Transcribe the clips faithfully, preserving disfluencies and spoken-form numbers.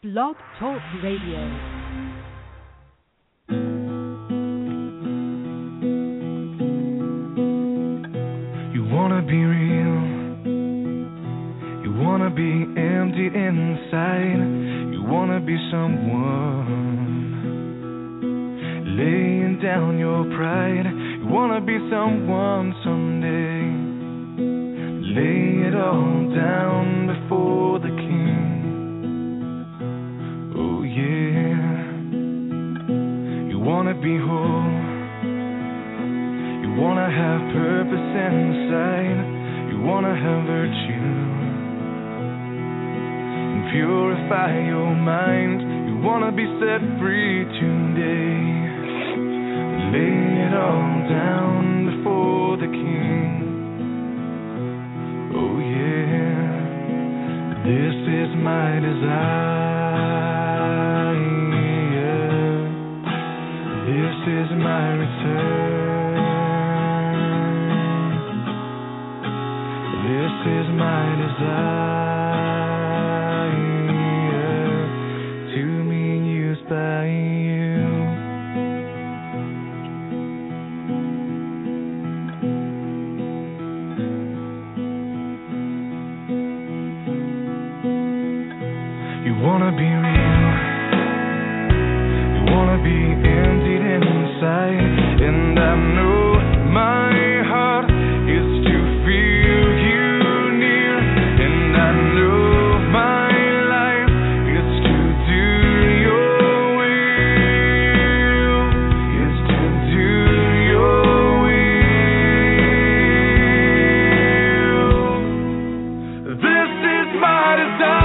Blog Talk Radio. You wanna be real, you wanna be empty inside, you wanna be someone laying down your pride, you wanna be someone someday, lay it all down before the King. Oh yeah, you wanna be whole, you wanna have purpose inside, you wanna have virtue and purify your mind, you wanna be set free today. Lay it all down before the King. Oh yeah, this is my desire. This is my return. This is my desire, to be used by you. You wanna be real, you wanna be emptied inside, and I know my heart is to feel you near, and I know my life is to do your will, is to do your will. This is my desire.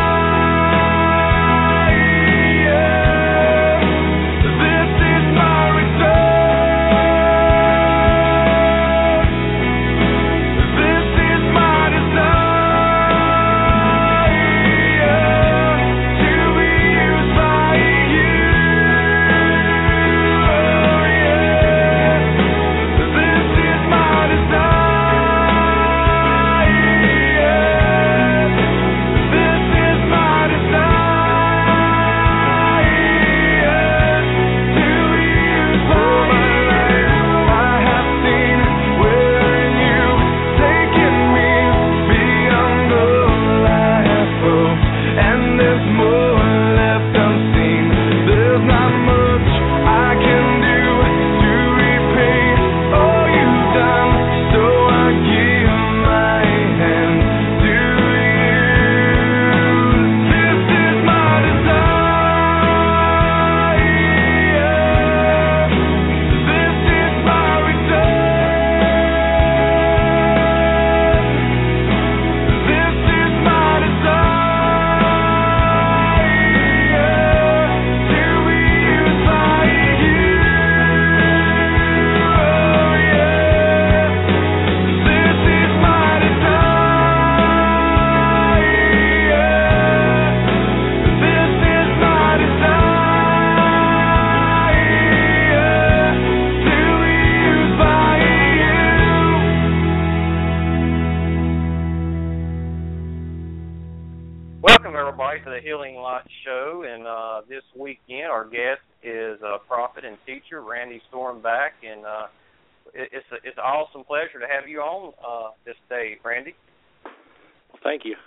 Randy Stormback, and uh, it, it's a, it's an awesome pleasure to have you on uh, this day, Randy. Well, thank you.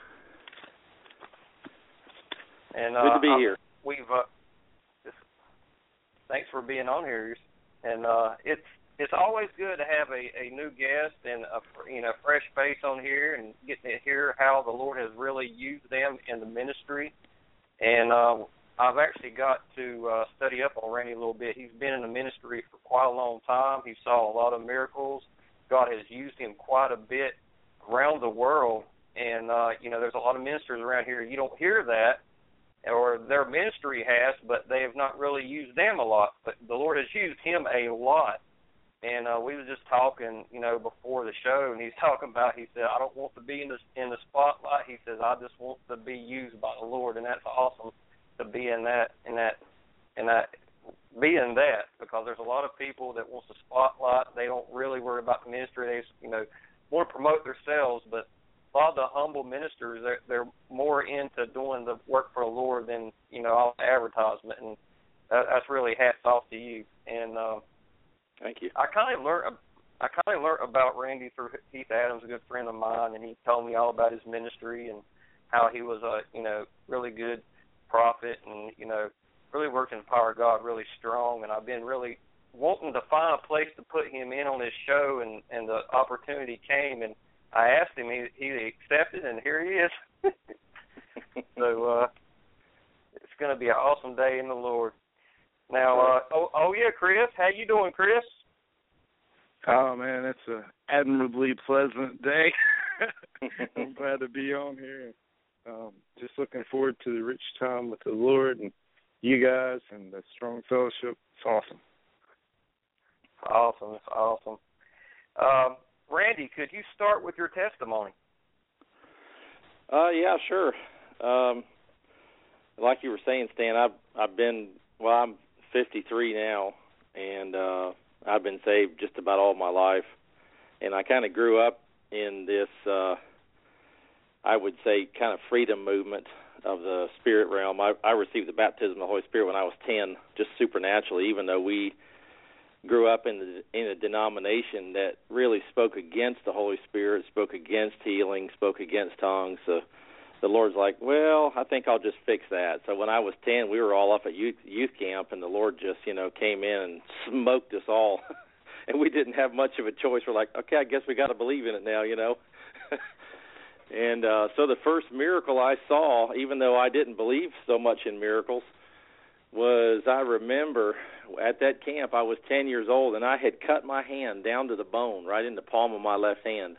And good uh, to be I'm, here. We've uh, this, thanks for being on here, and uh, it's it's always good to have a, a new guest and a you know fresh face on here and getting to hear how the Lord has really used them in the ministry. And uh, I've actually got to uh, study up on Randy a little bit. He's been in the ministry for quite a long time. He saw a lot of miracles. God has used him quite a bit around the world. And, uh, you know, there's a lot of ministers around here. You don't hear that, or their ministry has, but they have not really used them a lot. But the Lord has used him a lot. And uh, we were just talking, you know, before the show, and he's talking about, he said, I don't want to be in the, in the spotlight. He says, I just want to be used by the Lord, and that's awesome. To be in that, in that, in that, be in that, because there's a lot of people that wants the spotlight. They don't really worry about the ministry. They, you know, want to promote themselves, but a lot of the humble ministers, they're, they're more into doing the work for the Lord than, you know, all the advertisement, and that, that's really hats off to you. And uh, thank you. I kind of learned, I kind of learned about Randy through Heath Adams, a good friend of mine, and he told me all about his ministry and how he was a, you know, really good prophet, and you know, really worked in the power of God really strong. And I've been really wanting to find a place to put him in on this show, and, and the opportunity came, and I asked him, he, he accepted, and here he is. So uh, it's going to be an awesome day in the Lord. Now, uh, oh, oh yeah, Chris, how you doing, Chris? Oh man, it's an admirably pleasant day. I'm glad to be on here. Um, just looking forward to the rich time with the Lord and you guys and the strong fellowship. It's awesome. Awesome. It's awesome. Um, Randy, could you start with your testimony? Uh, yeah, sure. Um, like you were saying, Stan, I've I've been well. I'm fifty-three now, and uh, I've been saved just about all my life. And I kind of grew up in this, uh, I would say, kind of freedom movement of the spirit realm. I, I received the baptism of the Holy Spirit when I was ten, just supernaturally, even though we grew up in the, in a denomination that really spoke against the Holy Spirit, spoke against healing, spoke against tongues. So the Lord's like, well, I think I'll just fix that. So when I was ten, we were all up at youth, youth camp, and the Lord just, you know, came in and smoked us all. And we didn't have much of a choice. We're like, okay, I guess we got to believe in it now, you know. And uh, so the first miracle I saw, even though I didn't believe so much in miracles, was I remember at that camp I was ten years old, and I had cut my hand down to the bone, right in the palm of my left hand.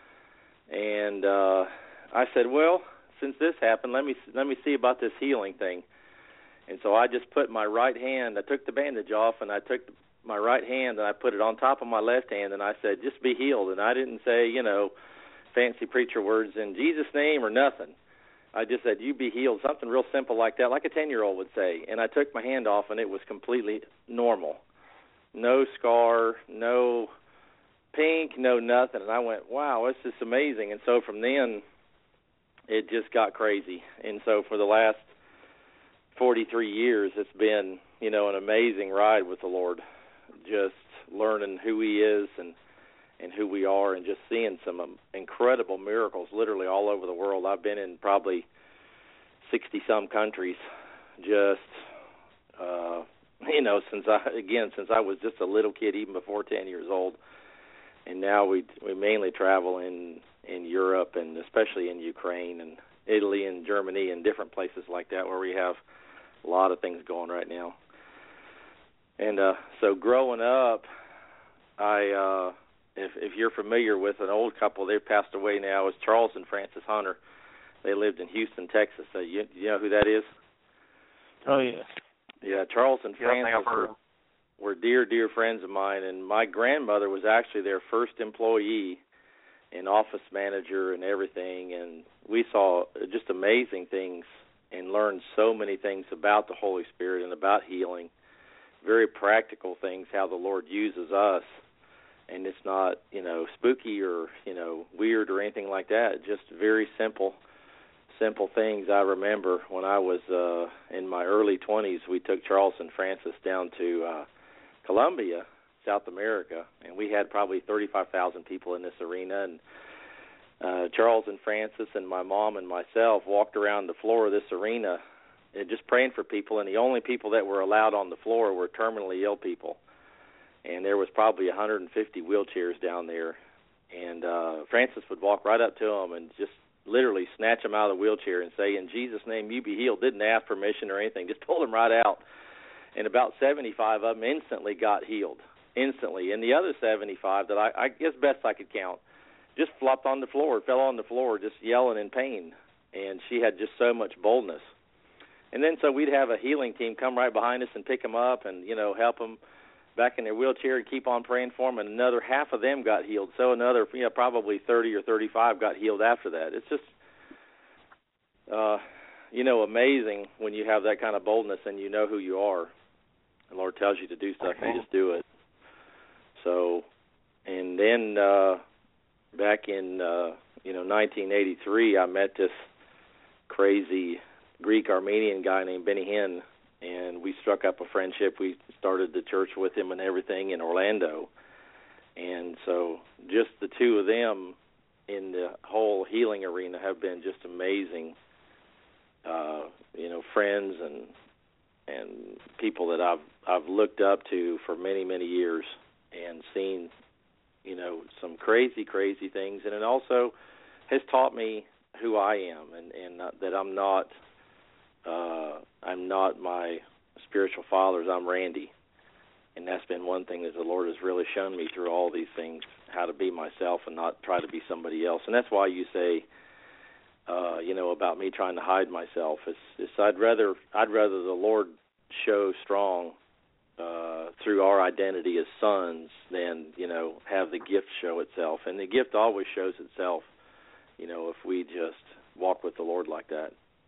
And uh, I said, well, since this happened, let me let me see about this healing thing. And so I just put my right hand, I took the bandage off, and I took my right hand and I put it on top of my left hand, and I said, just be healed. And I didn't say, you know, fancy preacher words in Jesus' name or nothing. I just said, you be healed, something real simple like that, like a ten-year-old would say. And I took my hand off, and it was completely normal. No scar, no pink, no nothing. And I went, wow, this is amazing. And so from then, it just got crazy. And so for the last forty-three years, it's been, you know, an amazing ride with the Lord, just learning who he is and and who we are, and just seeing some um, incredible miracles literally all over the world. I've been in probably sixty-some countries just, uh, you know, since I, again, since I was just a little kid, even before ten years old. And now we we mainly travel in, in Europe, and especially in Ukraine and Italy and Germany and different places like that where we have a lot of things going right now. And uh, so growing up, I... Uh, If, if you're familiar with an old couple, they've passed away now, is Charles and Frances Hunter. They lived in Houston, Texas. So you, you know who that is? Oh, yeah. Yeah, Charles and Yeah, I think Frances I've heard were, were dear, dear friends of mine, and my grandmother was actually their first employee and office manager and everything, and we saw just amazing things and learned so many things about the Holy Spirit and about healing, very practical things, how the Lord uses us. And it's not, you know, spooky or, you know, weird or anything like that. Just very simple, simple things. I remember when I was uh, in my early twenties, we took Charles and Frances down to uh, Colombia, South America, and we had probably thirty-five thousand people in this arena. And uh, Charles and Frances and my mom and myself walked around the floor of this arena and just praying for people, and the only people that were allowed on the floor were terminally ill people. And there was probably one hundred fifty wheelchairs down there. And uh, Francis would walk right up to them and just literally snatch them out of the wheelchair and say, in Jesus' name, you be healed. Didn't ask permission or anything, just pulled them right out. And about seventy-five of them instantly got healed, instantly. And the other seventy-five that I, I guess best I could count, just flopped on the floor, fell on the floor, just yelling in pain. And she had just so much boldness. And then so we'd have a healing team come right behind us and pick them up and, you know, help them back in their wheelchair and keep on praying for them, and another half of them got healed. So another, you know, probably thirty or thirty-five got healed after that. It's just, uh, you know, amazing when you have that kind of boldness and you know who you are. The Lord tells you to do stuff, and you just do it. So, and then uh, back in, uh, you know, nineteen eighty-three, I met this crazy Greek-Armenian guy named Benny Hinn, and we struck up a friendship. We started the church with him and everything in Orlando. And so just the two of them in the whole healing arena have been just amazing, uh, you know, friends and and people that I've I've looked up to for many, many years and seen, you know, some crazy, crazy things. And it also has taught me who I am and, and uh, that I'm not uh, I'm not my spiritual fathers. I'm Randy. And that's been one thing that the Lord has really shown me through all these things, how to be myself and not try to be somebody else. And that's why you say, uh, you know, about me trying to hide myself. It's, it's I'd rather I'd rather the Lord show strong uh, through our identity as sons than, you know, have the gift show itself. And the gift always shows itself, you know, if we just walk with the Lord like that.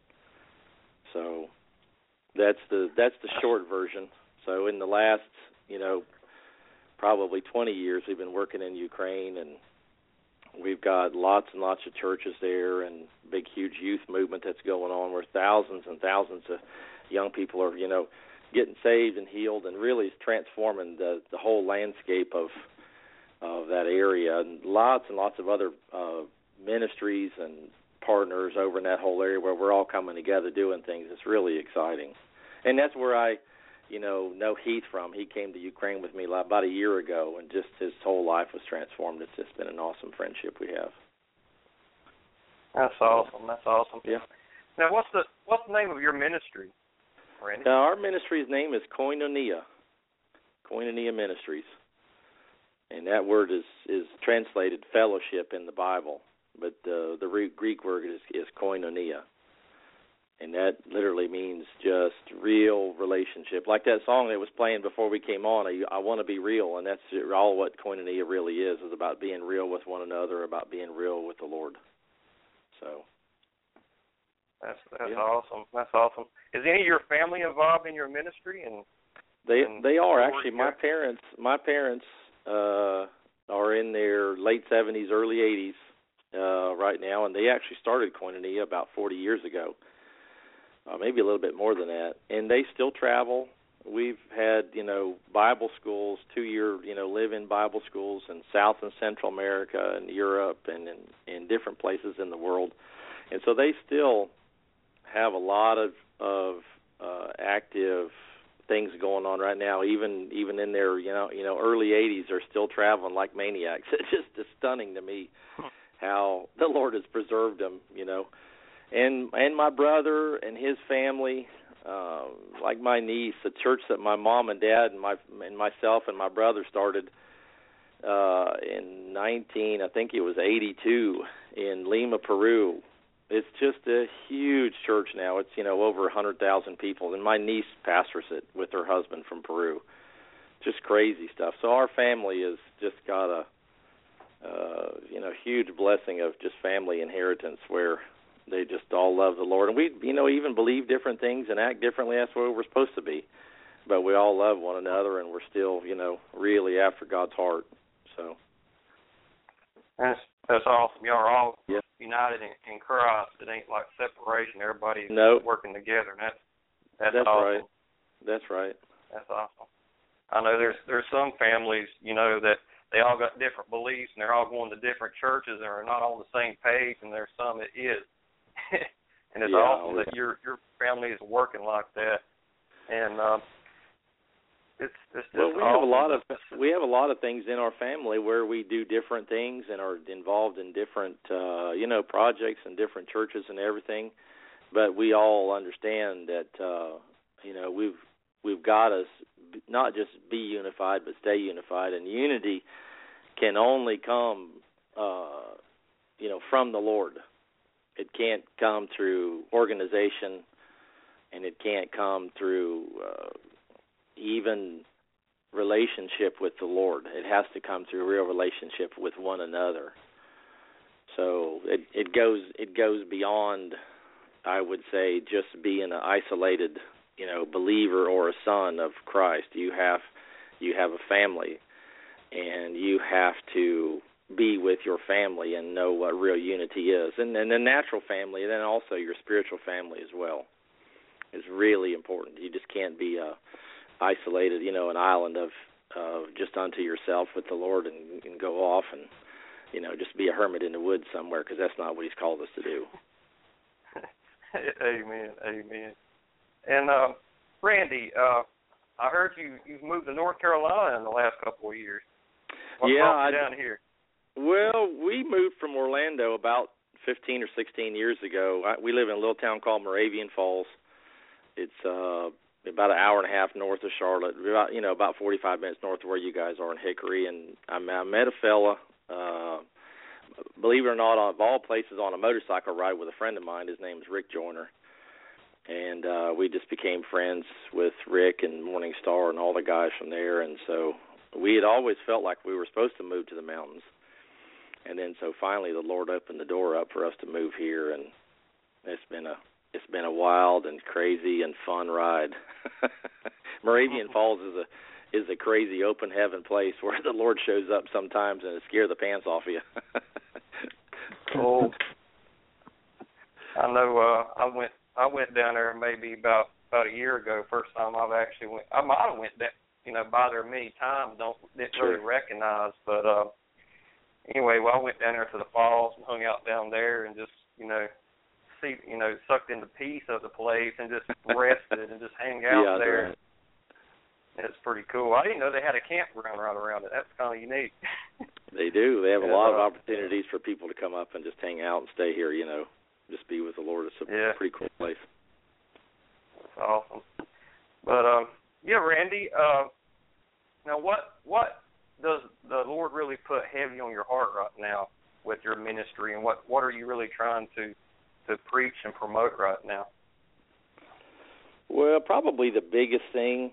So that's the that's the short version. So in the last, you know, probably twenty years, we've been working in Ukraine, and we've got lots and lots of churches there and big, huge youth movement that's going on where thousands and thousands of young people are, you know, getting saved and healed and really transforming the, the whole landscape of of that area. And lots and lots of other uh, ministries and partners over in that whole area where we're all coming together doing things. It's really exciting. And that's where I, you know, know Heath from. He came to Ukraine with me about a year ago, and just his whole life was transformed. It's just been an awesome friendship we have. That's awesome. That's awesome. Yeah. Now, what's the what's the name of your ministry, Randy? Now, our ministry's name is Koinonia, Koinonia Ministries, and that word is, is translated fellowship in the Bible, but uh, the Greek word is, is koinonia. And that literally means just real relationship. Like that song that was playing before we came on, I, I want to be real, and that's all what koinonia really is, is about being real with one another, about being real with the Lord. So That's that's yeah. awesome. That's awesome. Is any of your family involved in your ministry? And They and they are actually. here? My parents my parents uh, are in their late seventies, early eighties uh, right now, and they actually started Koinonia about forty years ago. Uh, maybe a little bit more than that, and they still travel. We've had, you know, Bible schools, two-year, you know, live-in Bible schools in South and Central America and Europe and in, in different places in the world, and so they still have a lot of of uh, active things going on right now. Even even in their, you know, you know, early eighties, they're still traveling like maniacs. It's just it's stunning to me how the Lord has preserved them, you know. And and my brother and his family, uh, like my niece, the church that my mom and dad and my and myself and my brother started uh, in nineteen, I think it was eighty-two, in Lima, Peru. It's just a huge church now. It's, you know, over a hundred thousand people, and my niece pastors it with her husband from Peru. Just crazy stuff. So our family has just got a uh, you know huge blessing of just family inheritance where they just all love the Lord. And we, you know, even believe different things and act differently. That's where we're supposed to be. But we all love one another, and we're still, you know, really after God's heart. So That's that's awesome. Y'all are all yeah. united in, in Christ. It ain't like separation. Everybody's nope. working together. And that's that's, that's awesome. right. That's right. That's awesome. I know there's there's some families, you know, that they all got different beliefs and they're all going to different churches and are not on the same page. And there's some that is. And it's yeah, awesome yeah. that your your family is working like that, and um, it's it's just well, we awesome. have a lot of we have a lot of things in our family where we do different things and are involved in different uh, you know projects and different churches and everything, but we all understand that uh, you know we've we've got to not just be unified but stay unified, and unity can only come uh, you know from the Lord. It can't come through organization, and it can't come through uh, even relationship with the Lord. It has to come through a real relationship with one another. So it, it goes it goes beyond, I would say, just being an isolated, you know, believer or a son of Christ. You have you have a family, and you have to be with your family and know what real unity is. And, and the natural family, and then also your spiritual family as well, is really important. You just can't be uh, isolated, you know, an island of, of just unto yourself with the Lord and, and go off and, you know, just be a hermit in the woods somewhere, because that's not what he's called us to do. Amen, amen. And uh, Randy, uh, I heard you, you've moved to North Carolina in the last couple of years. What yeah, brought you I, down here? Well, we moved from Orlando about fifteen or sixteen years ago. I, we live in a little town called Moravian Falls. It's uh, about an hour and a half north of Charlotte, about, you know, about forty-five minutes north of where you guys are in Hickory. And I, I met a fella, uh, believe it or not, of all places, on a motorcycle ride with a friend of mine. His name is Rick Joyner. And uh, we just became friends with Rick and Morning Star and all the guys from there. And so we had always felt like we were supposed to move to the mountains. And then so finally the Lord opened the door up for us to move here, and it's been a it's been a wild and crazy and fun ride. Moravian Falls is a is a crazy open heaven place where the Lord shows up sometimes and it scares the pants off of you. Cool. I know uh, I went I went down there maybe about about a year ago. First time I've actually went. I might have went that you know by there many times. Don't didn't Sure. really recognize, but uh, anyway, well I went down there to the falls and hung out down there and just you know see you know sucked in the peace of the place and just rested and just hang out yeah, there. Right. It's pretty cool. I didn't know they had a campground right around it. That's kind of unique. They do. They have a yeah, lot of uh, opportunities for people to come up and just hang out and stay here. You know, just be with the Lord. It's a yeah. pretty cool place. That's awesome. But um, yeah, Randy. Uh, now, what what does the Lord really put heavy on your heart right now with your ministry, and what, what are you really trying to to preach and promote right now? Well, probably the biggest thing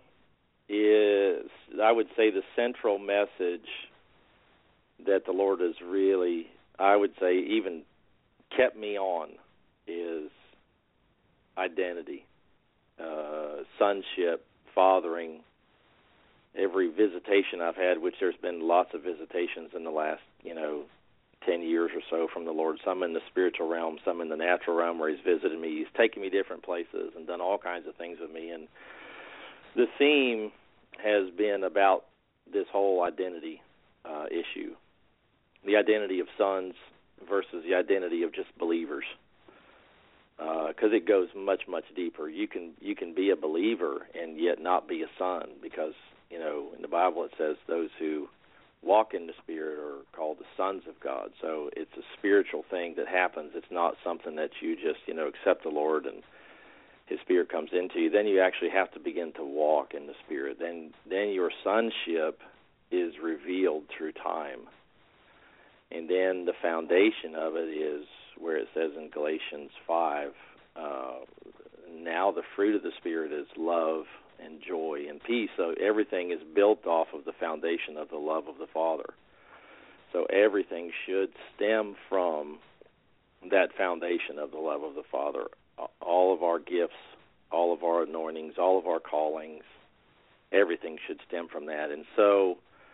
is, I would say, the central message that the Lord has really, I would say, even kept me on is identity, uh, sonship, fathering. Every visitation I've had, which there's been lots of visitations in the last, you know, ten years or so from the Lord, some in the spiritual realm, some in the natural realm where he's visited me. He's taken me different places and done all kinds of things with me. And the theme has been about this whole identity uh, issue, the identity of sons versus the identity of just believers, because uh, it goes much, much deeper. You can you can be a believer and yet not be a son, because, you know, in the Bible it says those who walk in the Spirit are called the sons of God. So it's a spiritual thing that happens. It's not something that you just, you know, accept the Lord and His Spirit comes into you. Then you actually have to begin to walk in the Spirit. Then then your sonship is revealed through time. And then the foundation of it is where it says in Galatians five, uh, now the fruit of the Spirit is love and joy and peace. So everything is built off of the foundation of the love of the Father. So everything should stem from that foundation of the love of the Father. All of our gifts, all of our anointings, all of our callings, everything should stem from that. And so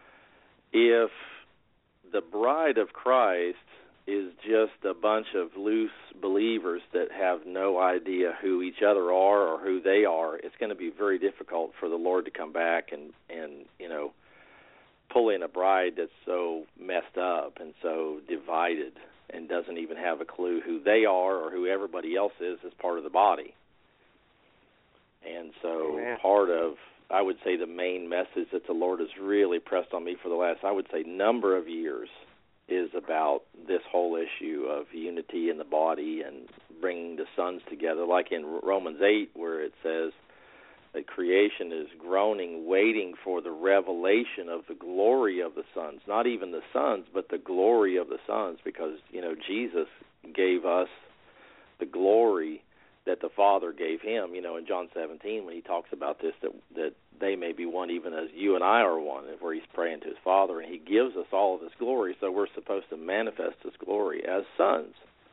if the bride of Christ is just a bunch of loose believers that have no idea who each other are or who they are, it's going to be very difficult for the Lord to come back and, and you know, pull in a bride that's so messed up and so divided and doesn't even have a clue who they are or who everybody else is as part of the body. And so Amen. Part of, I would say, the main message that the Lord has really pressed on me for the last, I would say, number of years is about this whole issue of unity in the body and bringing the sons together, like in Romans eight, where it says that creation is groaning, waiting for the revelation of the glory of the sons. Not even the sons, but the glory of the sons, because, you know, Jesus gave us the glory that the Father gave him, you know, in John seventeen when he talks about this, that that they may be one even as you and I are one, where he's praying to his Father, and he gives us all of his glory, so we're supposed to manifest his glory as sons,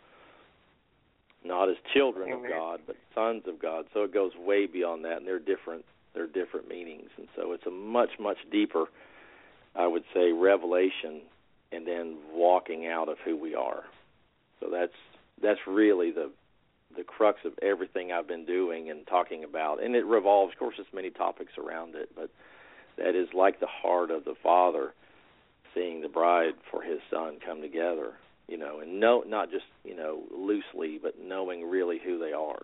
not as children Amen. of God, but sons of God. So it goes way beyond that, and they're different, they're different meanings, and so it's a much, much deeper, I would say, revelation and then walking out of who we are. So that's that's really the the crux of everything I've been doing and talking about. And it revolves, of course, there's many topics around it, but that is like the heart of the Father, seeing the bride for his Son come together, you know, and no, not just, you know, loosely, but knowing really who they are.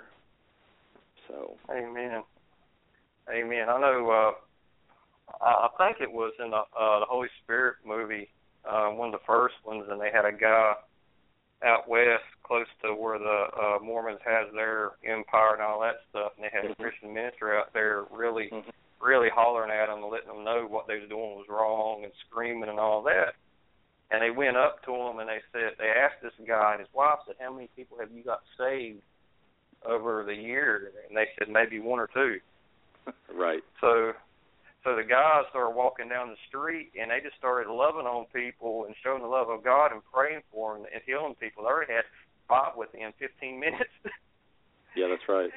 So. Amen. Amen. I know, uh, I think it was in the, uh, the Holy Spirit movie, uh, one of the first ones, and they had a guy out west close to where the uh, Mormons has their empire and all that stuff, and they had mm-hmm. a Christian minister out there really, mm-hmm. really hollering at them and letting them know what they was doing was wrong and screaming and all that. And they went up to him and they said, they asked this guy and his wife said, how many people have you got saved over the year? And they said maybe one or two. Right. So so the guys started walking down the street, and they just started loving on people and showing the love of God and praying for them and healing people. They already had five within fifteen minutes. Yeah, that's right.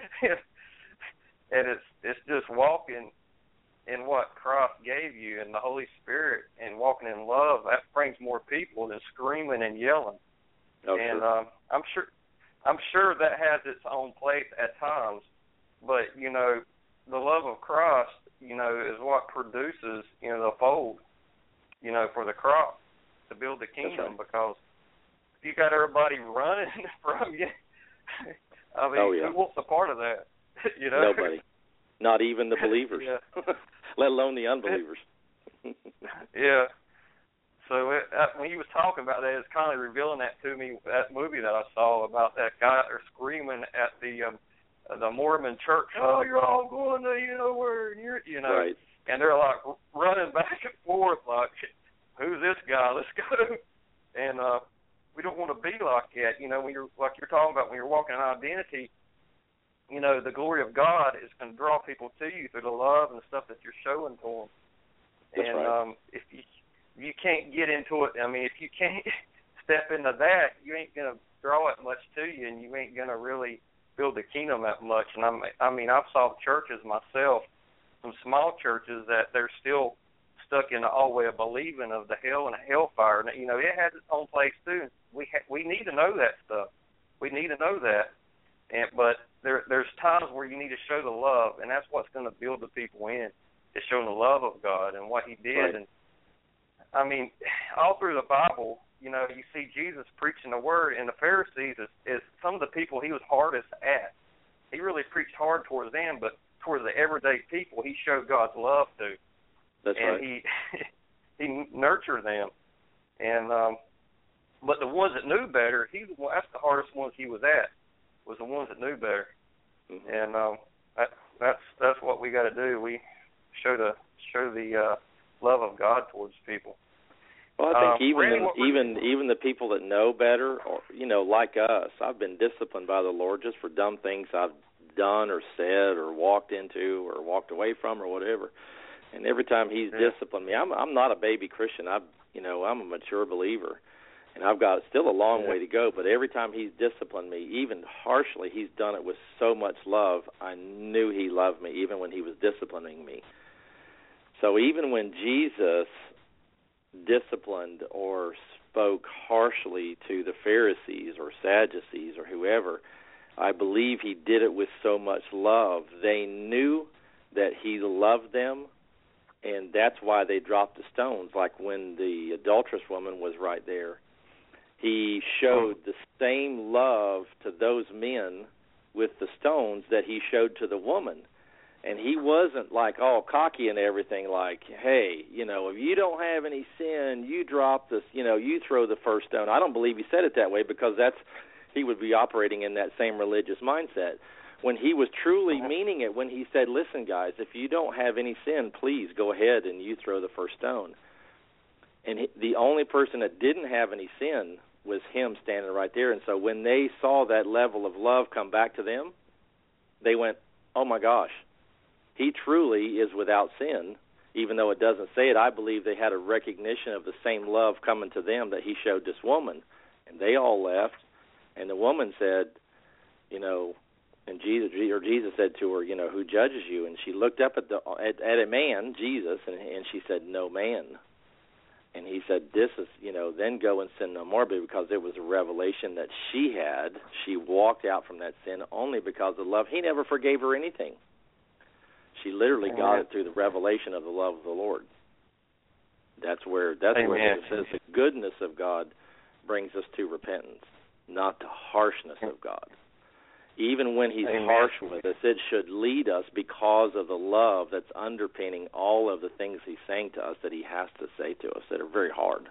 And it's it's just walking in what Christ gave you and the Holy Spirit and walking in love. That brings more people than screaming and yelling. Oh, and sure. um, I'm sure I'm sure that has its own place at times, but you know, the love of Christ, you know, is what produces, you know, the fold, you know, for the crop to build the kingdom. Right. Because if you got everybody running from you, I mean, oh, yeah. who wants a part of that? You know, nobody, not even the believers, let alone the unbelievers. Yeah. So it, uh, when he was talking about that, it's kind of revealing that to me. That movie that I saw about that guy out there screaming at the um, the Mormon church, oh, you're all going to, you know, where, and you're, you know, right. And they're like running back and forth, like, who's this guy? Let's go. And uh, we don't want to be like that, you know. When you're like you're talking about when you're walking in identity, you know, the glory of God is going to draw people to you through the love and the stuff that you're showing to them. That's and right. um, if you you can't get into it, I mean, if you can't step into that, you ain't going to draw it much to you, and you ain't going to really build the kingdom that much. And I'm, I mean, I've saw churches myself, some small churches that they're still stuck in the old way of believing of the hell and the hellfire. And, you know, it has its own place too. We ha- we need to know that stuff. We need to know that. And but there there's times where you need to show the love, and that's what's going to build the people in, is showing the love of God and what He did. Right. And I mean, all through the Bible, you know, you see Jesus preaching the word, and the Pharisees is, is some of the people He was hardest at. He really preached hard towards them, but towards the everyday people, He showed God's love to. That's and right. he he nurtured them. And um, but the ones that knew better, he that's the hardest ones He was at, was the ones that knew better. Mm-hmm. And um, that, that's that's what we got to do. We show the show the uh, love of God towards people. Well, I think um, even Randy, in, even even the people that know better, or you know, like us, I've been disciplined by the Lord just for dumb things I've done or said or walked into or walked away from or whatever. And every time He's yeah. disciplined me, I'm I'm not a baby Christian. I you know I'm a mature believer, and I've got still a long yeah. way to go. But every time He's disciplined me, even harshly, He's done it with so much love. I knew He loved me even when He was disciplining me. So even when Jesus disciplined or spoke harshly to the Pharisees or Sadducees or whoever, I believe He did it with so much love. They knew that He loved them, and that's why they dropped the stones. Like when the adulterous woman was right there, He showed the same love to those men with the stones that He showed to the woman. And He wasn't like all cocky and everything, like, hey, you know, if you don't have any sin, you drop this, you know, you throw the first stone. I don't believe He said it that way, because that's, He would be operating in that same religious mindset. When He was truly meaning it, when He said, listen, guys, if you don't have any sin, please go ahead and you throw the first stone. And he, the only person that didn't have any sin was Him standing right there. And so when they saw that level of love come back to them, they went, oh, my gosh. He truly is without sin, even though it doesn't say it. I believe they had a recognition of the same love coming to them that He showed this woman. And they all left, and the woman said, you know, and Jesus, or Jesus said to her, you know, who judges you? And she looked up at the at, at a man, Jesus, and, and she said, no man. And he said, this is, you know, then go and sin no more, because it was a revelation that she had. She walked out from that sin only because of love. He never forgave her anything. She literally Amen. Got it through the revelation of the love of the Lord. That's where that's Amen. where it says the goodness of God brings us to repentance, not the harshness of God. Even when he's Amen. Harsh with us, it should lead us because of the love that's underpinning all of the things he's saying to us that he has to say to us that are very hard.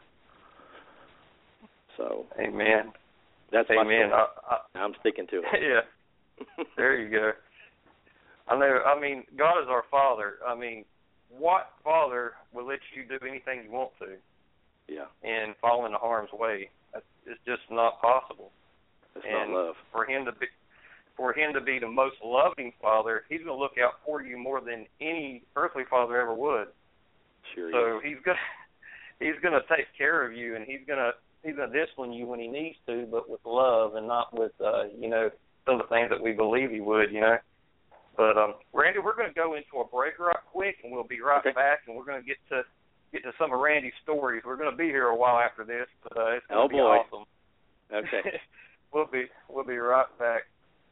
So, Amen. That's Amen. my I, I, I'm sticking to it. Yeah. There you go. I know. I mean, God is our Father. I mean, what father will let you do anything you want to? Yeah. And fall into harm's way? It's just not possible. It's and not love. For him to be, for him to be the most loving Father, he's going to look out for you more than any earthly father ever would. Sure. So is. he's going, he's going to take care of you, and he's going to he's going to discipline you when he needs to, but with love and not with uh, you know some of the things that we believe he would, you know. But um, Randy, we're going to go into a break right quick, and we'll be right okay. back, and we're going to get to get to some of Randy's stories. We're going to be here a while after this, but uh, it's going to oh, be boy. awesome. Okay. we'll be we'll be right back.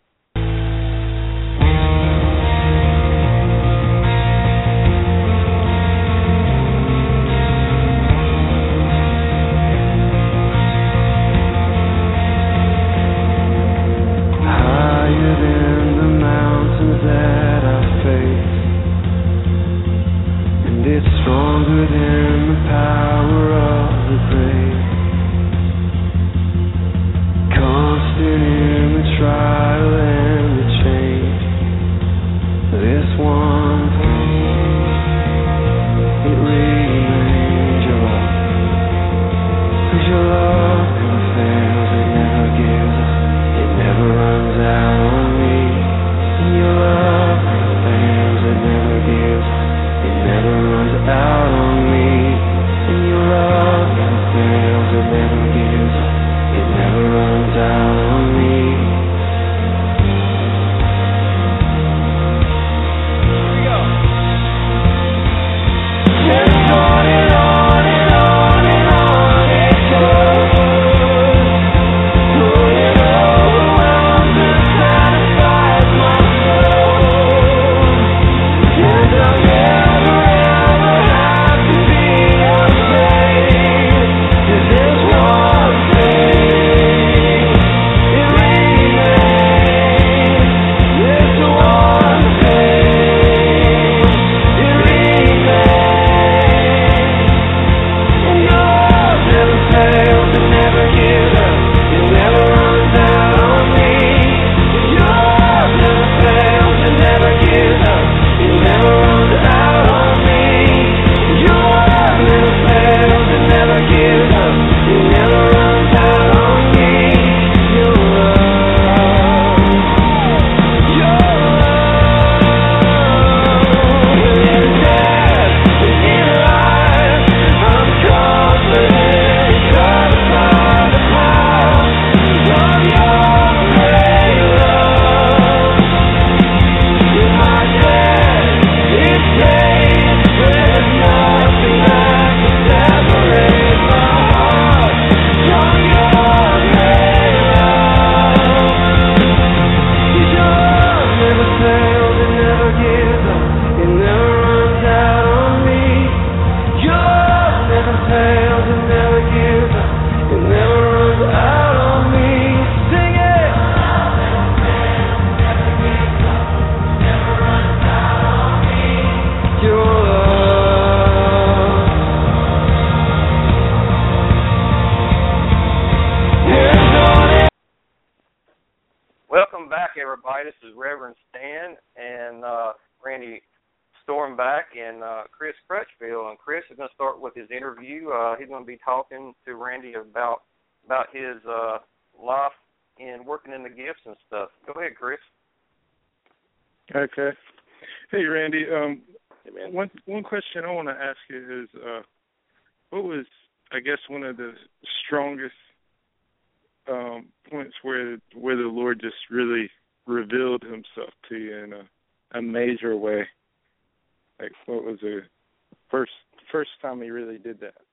Everybody, this is Reverend Stan and uh, Randy Stormback and uh, Chris Crutchfield. And Chris is going to start with his interview. Uh, he's going to be talking to Randy about about his uh, life and working in the gifts and stuff. Go ahead, Chris. Okay. Hey, Randy. Um, hey, man. One one question I want to ask you is, uh, what was, I guess, one of the strongest um, points where where the Lord just really revealed himself to you in a, a major way? Like, what was the first first time he really did that?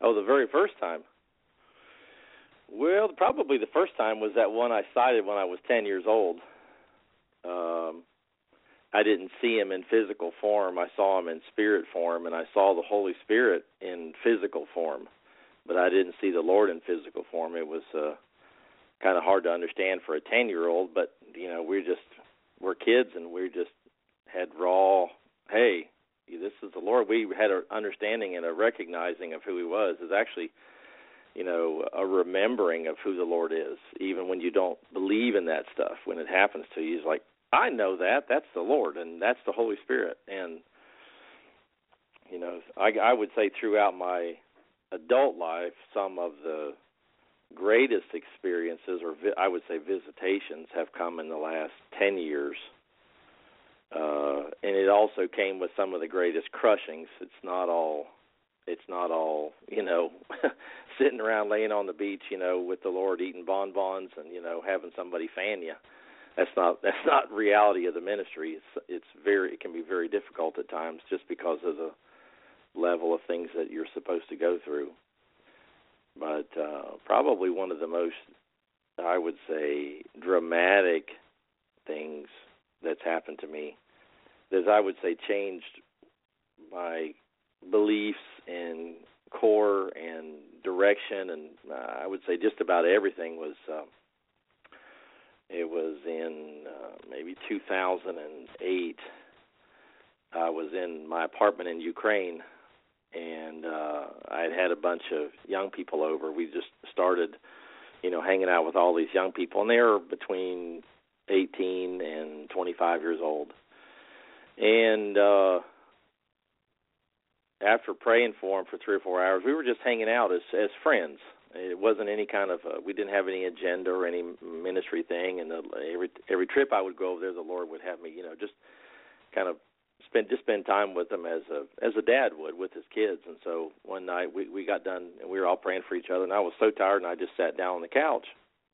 Oh, the very first time. Well, probably the first time was that one I cited when I was ten years old. Um, I didn't see him in physical form. I saw him in spirit form, and I saw the Holy Spirit in physical form. But I didn't see the Lord in physical form. It was uh, kind of hard to understand for a ten-year-old, but, you know, we're just, we're kids, and we just had raw, hey, this is the Lord. We had an understanding and a recognizing of who he was. Is actually, you know, a remembering of who the Lord is, even when you don't believe in that stuff. When it happens to you, it's like, I know that. That's the Lord, and that's the Holy Spirit. And, you know, I, I would say throughout my adult life, some of the greatest experiences, or vi- I would say visitations, have come in the last ten years. Uh, and it also came with some of the greatest crushings. It's not all, it's not all, you know, sitting around laying on the beach, you know, with the Lord eating bonbons and, you know, having somebody fan you. That's not that's not reality of the ministry. It's it's very it can be very difficult at times just because of the level of things that you're supposed to go through. But uh, probably one of the most, I would say, dramatic things that's happened to me is, I would say, changed my beliefs and core and direction, and uh, I would say just about everything was. Uh, it was in uh, maybe two thousand eight. I was in my apartment in Ukraine, and uh, I had had a bunch of young people over. We just started, you know, hanging out with all these young people, and they were between eighteen and twenty-five years old. And uh, after praying for them for three or four hours, we were just hanging out as as friends. It wasn't any kind of uh, we didn't have any agenda or any ministry thing. And the, every every trip I would go over there, the Lord would have me, you know, just kind of spend just spend time with them as a as a dad would with his kids. And so one night we we got done and we were all praying for each other, and I was so tired, and I just sat down on the couch.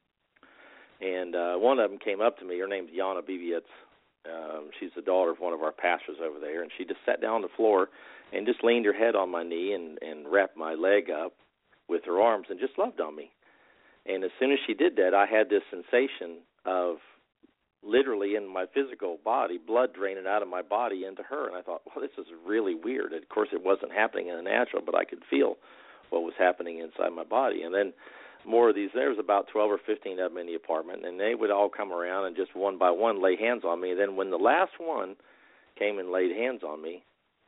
And uh, one of them came up to me. Her name's Yana Bibietz. Um, she's the daughter of one of our pastors over there, and she just sat down on the floor and just leaned her head on my knee and, and wrapped my leg up with her arms and just loved on me. And as soon as she did that, I had this sensation of literally in my physical body, blood draining out of my body into her. And I thought, well, this is really weird. Of course, it wasn't happening in the natural, but I could feel what was happening inside my body. And then more of these, there was about twelve or fifteen of them in the apartment, and they would all come around and just one by one lay hands on me. And then when the last one came and laid hands on me,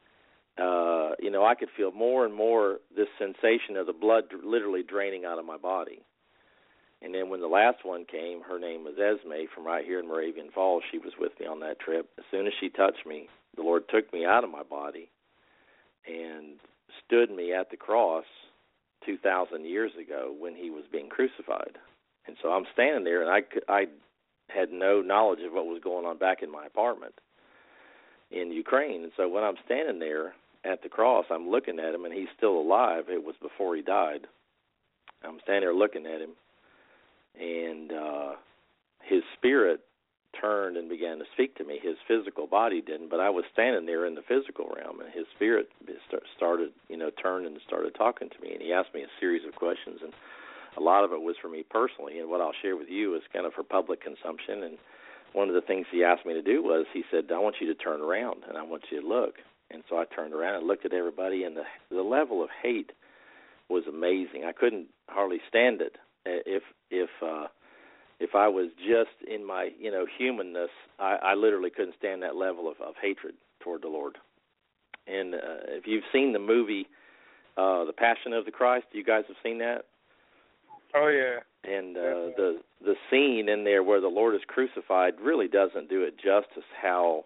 uh, you know, I could feel more and more this sensation of the blood literally draining out of my body. And then when the last one came, her name was Esme from right here in Moravian Falls. She was with me on that trip. As soon as she touched me, the Lord took me out of my body and stood me at the cross two thousand years ago when he was being crucified. And so I'm standing there, and I, I had no knowledge of what was going on back in my apartment in Ukraine. And so when I'm standing there at the cross, I'm looking at him, and he's still alive. It was before he died. I'm standing there looking at him, and uh, his spirit turned and began to speak to me. His physical body didn't, but I was standing there in the physical realm, and his spirit started, you know, turned and started talking to me, and he asked me a series of questions, and a lot of it was for me personally, and what I'll share with you is kind of for public consumption. And one of the things he asked me to do was, he said, I want you to turn around, and I want you to look. And so I turned around and looked at everybody, and the the level of hate was amazing. I couldn't hardly stand it. If if uh, if I was just in my, you know, humanness, I, I literally couldn't stand that level of, of hatred toward the Lord. And uh, if you've seen the movie uh, The Passion of the Christ, you guys have seen that? Oh, yeah. And uh, the the scene in there where the Lord is crucified really doesn't do it justice how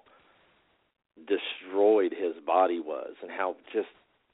destroyed his body was, and how just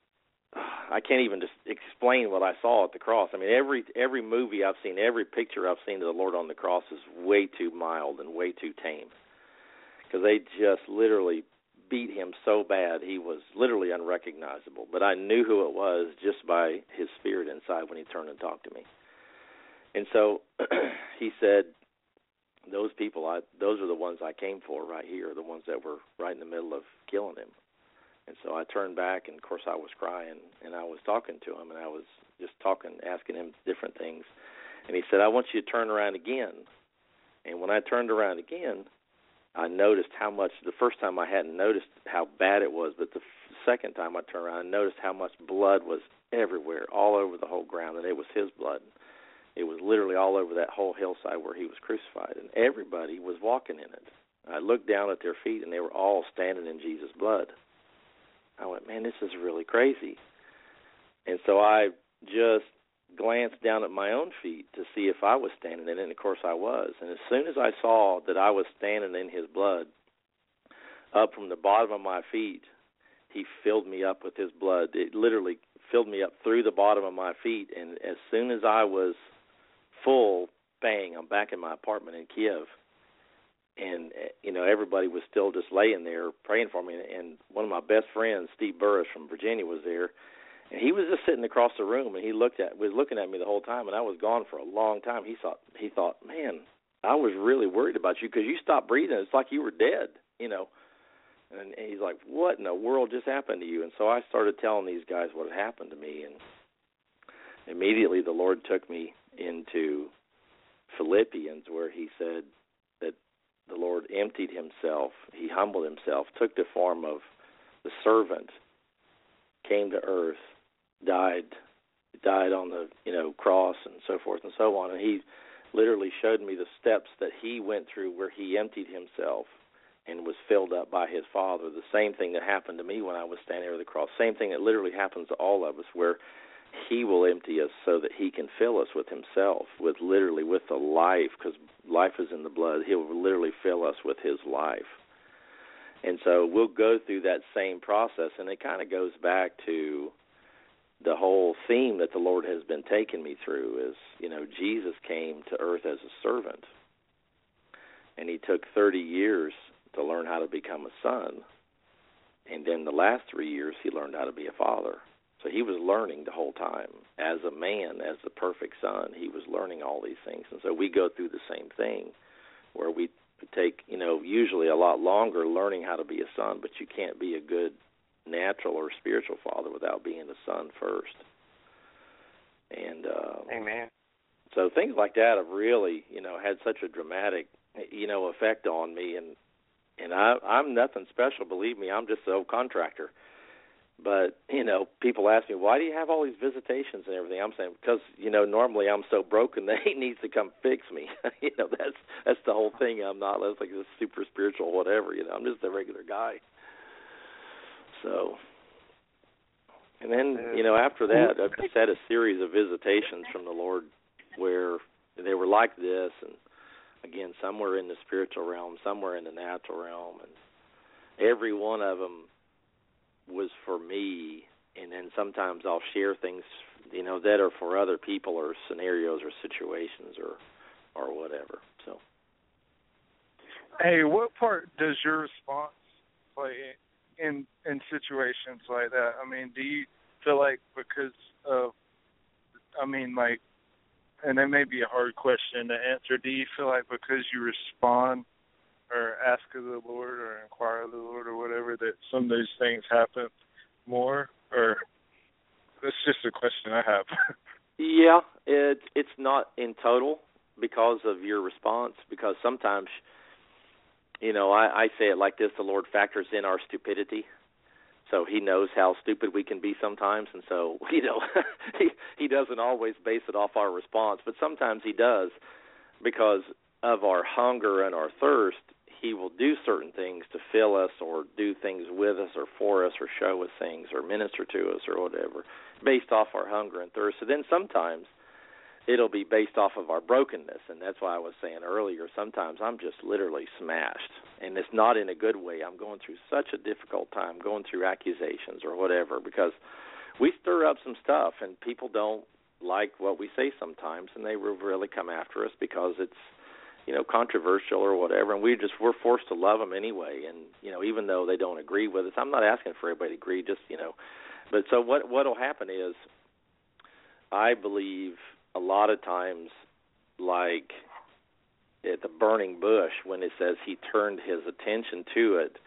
I can't even just explain what I saw at the cross. I mean, every every movie I've seen, every picture I've seen of the Lord on the cross is way too mild and way too tame, because they just literally beat him so bad he was literally unrecognizable. But I knew who it was just by his spirit inside when he turned and talked to me. And so he said, those people, I, those are the ones I came for right here, the ones that were right in the middle of killing him. And so I turned back, and, of course, I was crying, and I was talking to him, and I was just talking, asking him different things. And he said, I want you to turn around again. And when I turned around again, I noticed how much, the first time I hadn't noticed how bad it was, but the f- second time I turned around, I noticed how much blood was everywhere, all over the whole ground, and it was his blood. It was literally all over that whole hillside where he was crucified, and everybody was walking in it. I looked down at their feet, and they were all standing in Jesus' blood. I went, man, this is really crazy. And so I just glanced down at my own feet to see if I was standing in it, and of course I was. And as soon as I saw that I was standing in his blood, up from the bottom of my feet, he filled me up with his blood. It literally filled me up through the bottom of my feet, and as soon as I was full, bang, I'm back in my apartment in Kiev. And, you know, everybody was still just laying there praying for me. And one of my best friends, Steve Burris from Virginia, was there. And he was just sitting across the room, and he looked at was looking at me the whole time, and I was gone for a long time. He thought, he thought, man, I was really worried about you because you stopped breathing. It's like you were dead, you know. And, and he's like, what in the world just happened to you? And so I started telling these guys what had happened to me. And immediately the Lord took me into Philippians, where he said that the Lord emptied himself, he humbled himself, took the form of the servant, came to earth, died, died on the, you know, cross and so forth and so on. And he literally showed me the steps that he went through where he emptied himself and was filled up by his Father. The same thing that happened to me when I was standing over the cross. Same thing that literally happens to all of us, where he will empty us so that he can fill us with himself, with literally with the life, because life is in the blood. He will literally fill us with his life. And so we'll go through that same process, and it kind of goes back to the whole theme that the Lord has been taking me through is, you know, Jesus came to earth as a servant, and he took thirty years to learn how to become a son, and then the last three years he learned how to be a father. So he was learning the whole time. As a man, as the perfect son, he was learning all these things. And so we go through the same thing where we take, you know, usually a lot longer learning how to be a son, but you can't be a good natural or spiritual father without being a son first. And uh, Amen. So things like that have really, you know, had such a dramatic, you know, effect on me. And, and I, I'm nothing special, believe me. I'm just an old contractor. But, you know, people ask me, why do you have all these visitations and everything? I'm saying, because, you know, normally I'm so broken that he needs to come fix me. you know, that's that's the whole thing. I'm not like this super spiritual whatever, you know. I'm just a regular guy. So, and then, you know, after that, I've just had a series of visitations from the Lord where they were like this. And, again, some were in the spiritual realm, some were in the natural realm. And every one of them was for me, and then sometimes I'll share things, you know, that are for other people or scenarios or situations or or whatever. So, hey, what part does your response play in in situations like that? I mean, do you feel like because of, I mean, like, and it may be a hard question to answer, do you feel like because you respond or ask of the Lord or inquire of the Lord or whatever, that some of those things happen more? Or that's just a question I have. yeah, it, it's not in total because of your response, because sometimes, you know, I, I say it like this, the Lord factors in our stupidity. So he knows how stupid we can be sometimes, and so, you know, he, he doesn't always base it off our response, but sometimes he does because of our hunger and our thirst. He will do certain things to fill us or do things with us or for us or show us things or minister to us or whatever based off our hunger and thirst. So then sometimes it'll be based off of our brokenness, and that's why I was saying earlier, sometimes I'm just literally smashed, and it's not in a good way. I'm going through such a difficult time, going through accusations or whatever, because we stir up some stuff, and people don't like what we say sometimes, and they will really come after us because it's, you know, controversial or whatever, and we just, we're forced to love them anyway, and, you know, even though they don't agree with us, I'm not asking for everybody to agree, just, you know, but so what what will happen is, I believe a lot of times, like at the burning bush, when it says he turned his attention to it,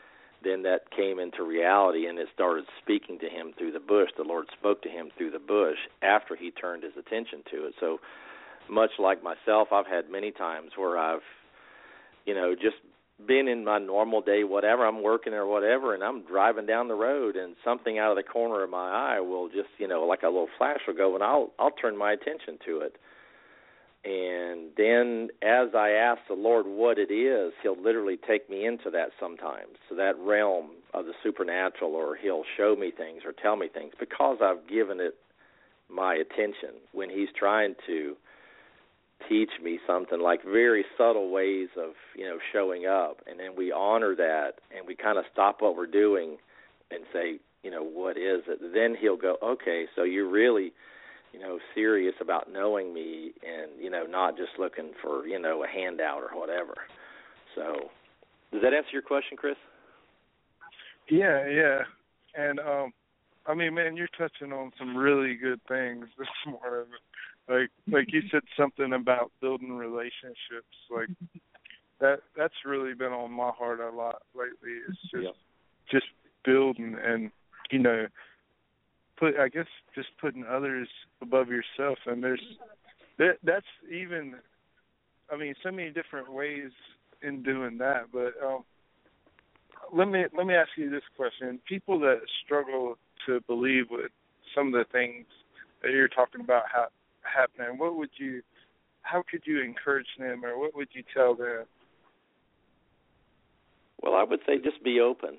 then that came into reality, and it started speaking to him through the bush. The Lord spoke to him through the bush after he turned his attention to it. So much like myself, I've had many times where I've, you know, just been in my normal day, whatever, I'm working or whatever, and I'm driving down the road, and something out of the corner of my eye will just, you know, like a little flash will go, and I'll I'll turn my attention to it. And then as I ask the Lord what it is, he'll literally take me into that sometimes, to that realm of the supernatural, or he'll show me things or tell me things because I've given it my attention when he's trying to teach me something, like very subtle ways of, you know, showing up. And then we honor that, and we kind of stop what we're doing and say, you know, what is it? Then he'll go, okay, so you're really, you know, serious about knowing me, and, you know, not just looking for, you know, a handout or whatever. So does that answer your question, Chris? Yeah, yeah. And, um, I mean, man, you're touching on some really good things this morning. Like, like you said something about building relationships. Like, that that's really been on my heart a lot lately. It's just, yeah. just building and, you know, put, I guess just putting others above yourself. And there's, that, that's even, I mean, so many different ways in doing that. But um, let me let me ask you this question. People that struggle to believe with some of the things that you're talking about ha- happening, what would you, how could you encourage them, or what would you tell them? Well, I would say just be open.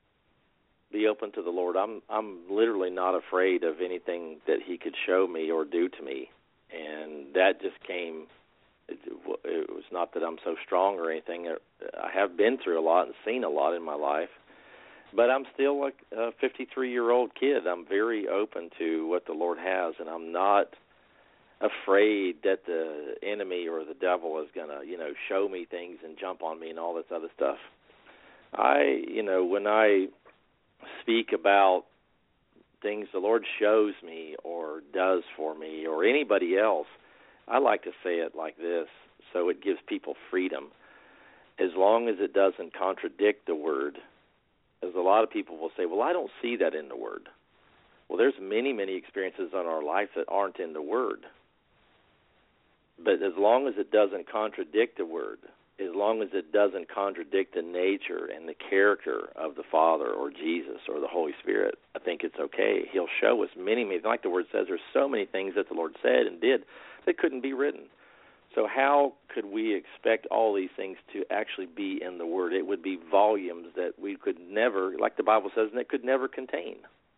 Be open to the Lord. I'm I'm literally not afraid of anything that he could show me or do to me. And that just came, it, it was not that I'm so strong or anything. I have been through a lot and seen a lot in my life. But I'm still like a fifty-three-year-old kid. I'm very open to what the Lord has, and I'm not afraid that the enemy or the devil is going to, you know, show me things and jump on me and all this other stuff. I, you know, when I speak about things the Lord shows me or does for me or anybody else, I like to say it like this, so it gives people freedom. As long as it doesn't contradict the Word, as a lot of people will say, well, I don't see that in the Word. Well, there's many, many experiences in our life that aren't in the Word. But as long as it doesn't contradict the Word, as long as it doesn't contradict the nature and the character of the Father or Jesus or the Holy Spirit, I think it's okay. He'll show us many, many, like the Word says, there's so many things that the Lord said and did that couldn't be written. So how could we expect all these things to actually be in the Word? It would be volumes that we could never, like the Bible says, and it could never contain.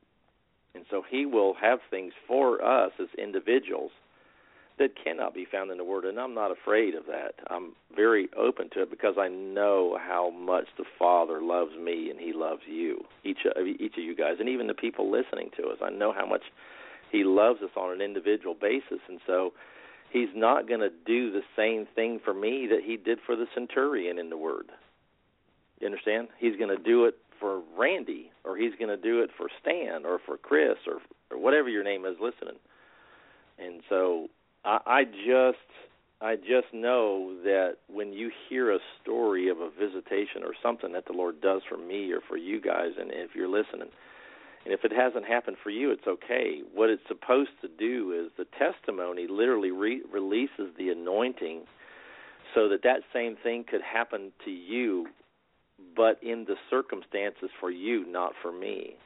And so he will have things for us as individuals that cannot be found in the Word, and I'm not afraid of that. I'm very open to it because I know how much the Father loves me and he loves you, each of, each of you guys, and even the people listening to us. I know how much he loves us on an individual basis, and so he's not going to do the same thing for me that he did for the centurion in the Word. You understand? He's going to do it for Randy, or he's going to do it for Stan, or for Chris, or, or whatever your name is listening. And so I, I just I just know that when you hear a story of a visitation or something that the Lord does for me or for you guys, and if you're listening, and if it hasn't happened for you, it's okay. What it's supposed to do is the testimony literally re- releases the anointing so that that same thing could happen to you, but in the circumstances for you, not for me.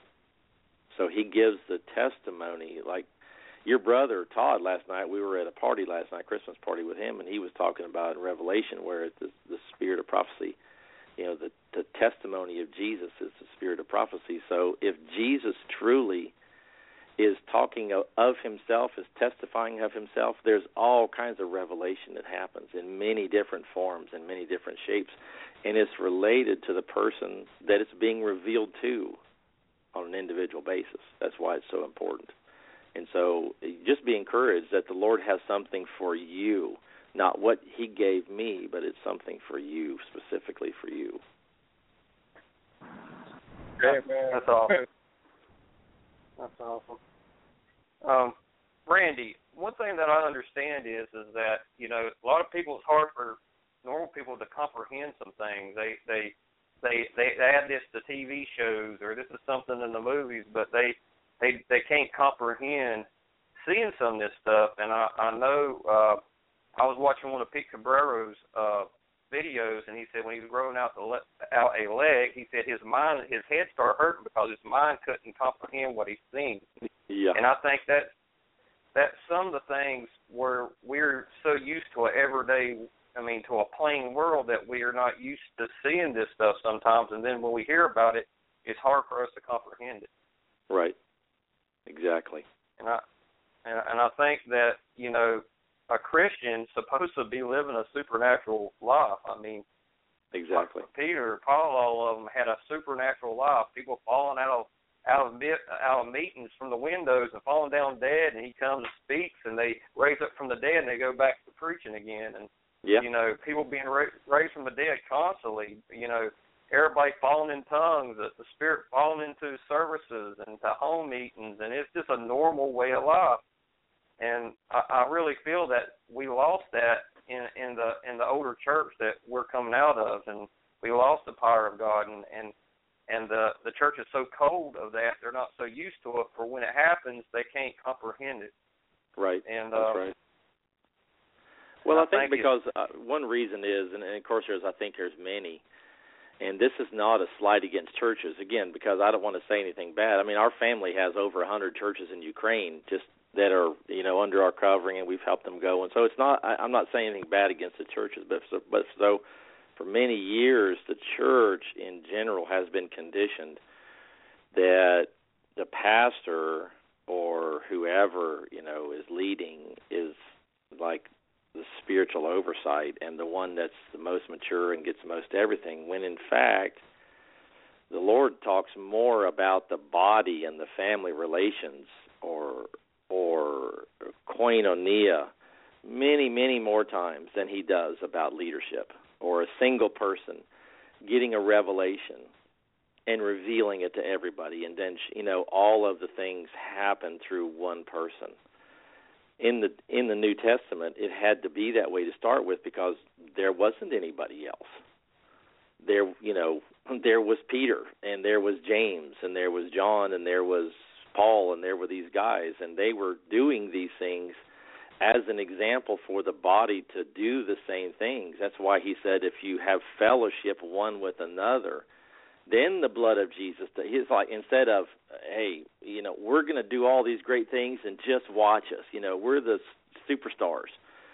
So he gives the testimony. Like your brother, Todd, last night, we were at a party last night, Christmas party with him, and he was talking about in Revelation where it's the, the spirit of prophecy. You know, the, the testimony of Jesus is the spirit of prophecy. So if Jesus truly is talking of, of himself, is testifying of himself, there's all kinds of revelation that happens in many different forms and many different shapes, and it's related to the person that it's being revealed to on an individual basis. That's why it's so important. And so just be encouraged that the Lord has something for you. Not what he gave me, but it's something for you, specifically for you. That's, that's awesome. That's awesome. Um, Randy, one thing that I understand is is that, you know, a lot of people, it's hard for normal people to comprehend some things. They they they they add this to T V shows or this is something in the movies, but they they they can't comprehend seeing some of this stuff. And I I know uh, I was watching one of Pete Cabrero's uh, videos, and he said when he was growing out the le- out a leg, he said his mind his head started hurting because his mind couldn't comprehend what he's seen. Yeah. And I think that that some of the things where we're so used to an everyday, I mean, to a plain world that we are not used to seeing this stuff sometimes, and then when we hear about it, it's hard for us to comprehend it. Right. Exactly. And I and, and I think that, you know, a Christian's supposed to be living a supernatural life. I mean, exactly. Peter, Paul, all of them had a supernatural life. People falling out of out of out of meetings from the windows and falling down dead, and he comes and speaks, and they raise up from the dead, and they go back to preaching again. And yeah. you know, people being ra- raised from the dead constantly. You know, everybody falling in tongues, the, the Spirit falling into services and to home meetings, and it's just a normal way of life. And I, I really feel that we lost that in, in the in the older church that we're coming out of, and we lost the power of God, and and, and the, the church is so cold of that, they're not so used to it, for when it happens, they can't comprehend it. Right, and, that's uh, right. Well, I, I think, think because uh, one reason is, and, and of course there's, I think there's many, and this is not a slight against churches, again, because I don't want to say anything bad. I mean, our family has over one hundred churches in Ukraine just that are, you know, under our covering, and we've helped them go. And so it's not, I, I'm not saying anything bad against the churches, but so, but so for many years, the church in general has been conditioned that the pastor or whoever, you know, is leading is like the spiritual oversight and the one that's the most mature and gets the most everything, when in fact the Lord talks more about the body and the family relations, or or koinonia, many, many more times than he does about leadership, or a single person getting a revelation and revealing it to everybody, and then, you know, all of the things happen through one person. In the in the New Testament, it had to be that way to start with, because there wasn't anybody else. There, you know, there was Peter, and there was James, and there was John, and there was Paul, and there were these guys, and they were doing these things as an example for the body to do the same things. That's why he said, if you have fellowship one with another, then the blood of Jesus, he's like, instead of, hey, you know, we're going to do all these great things and just watch us, you know, we're the superstars.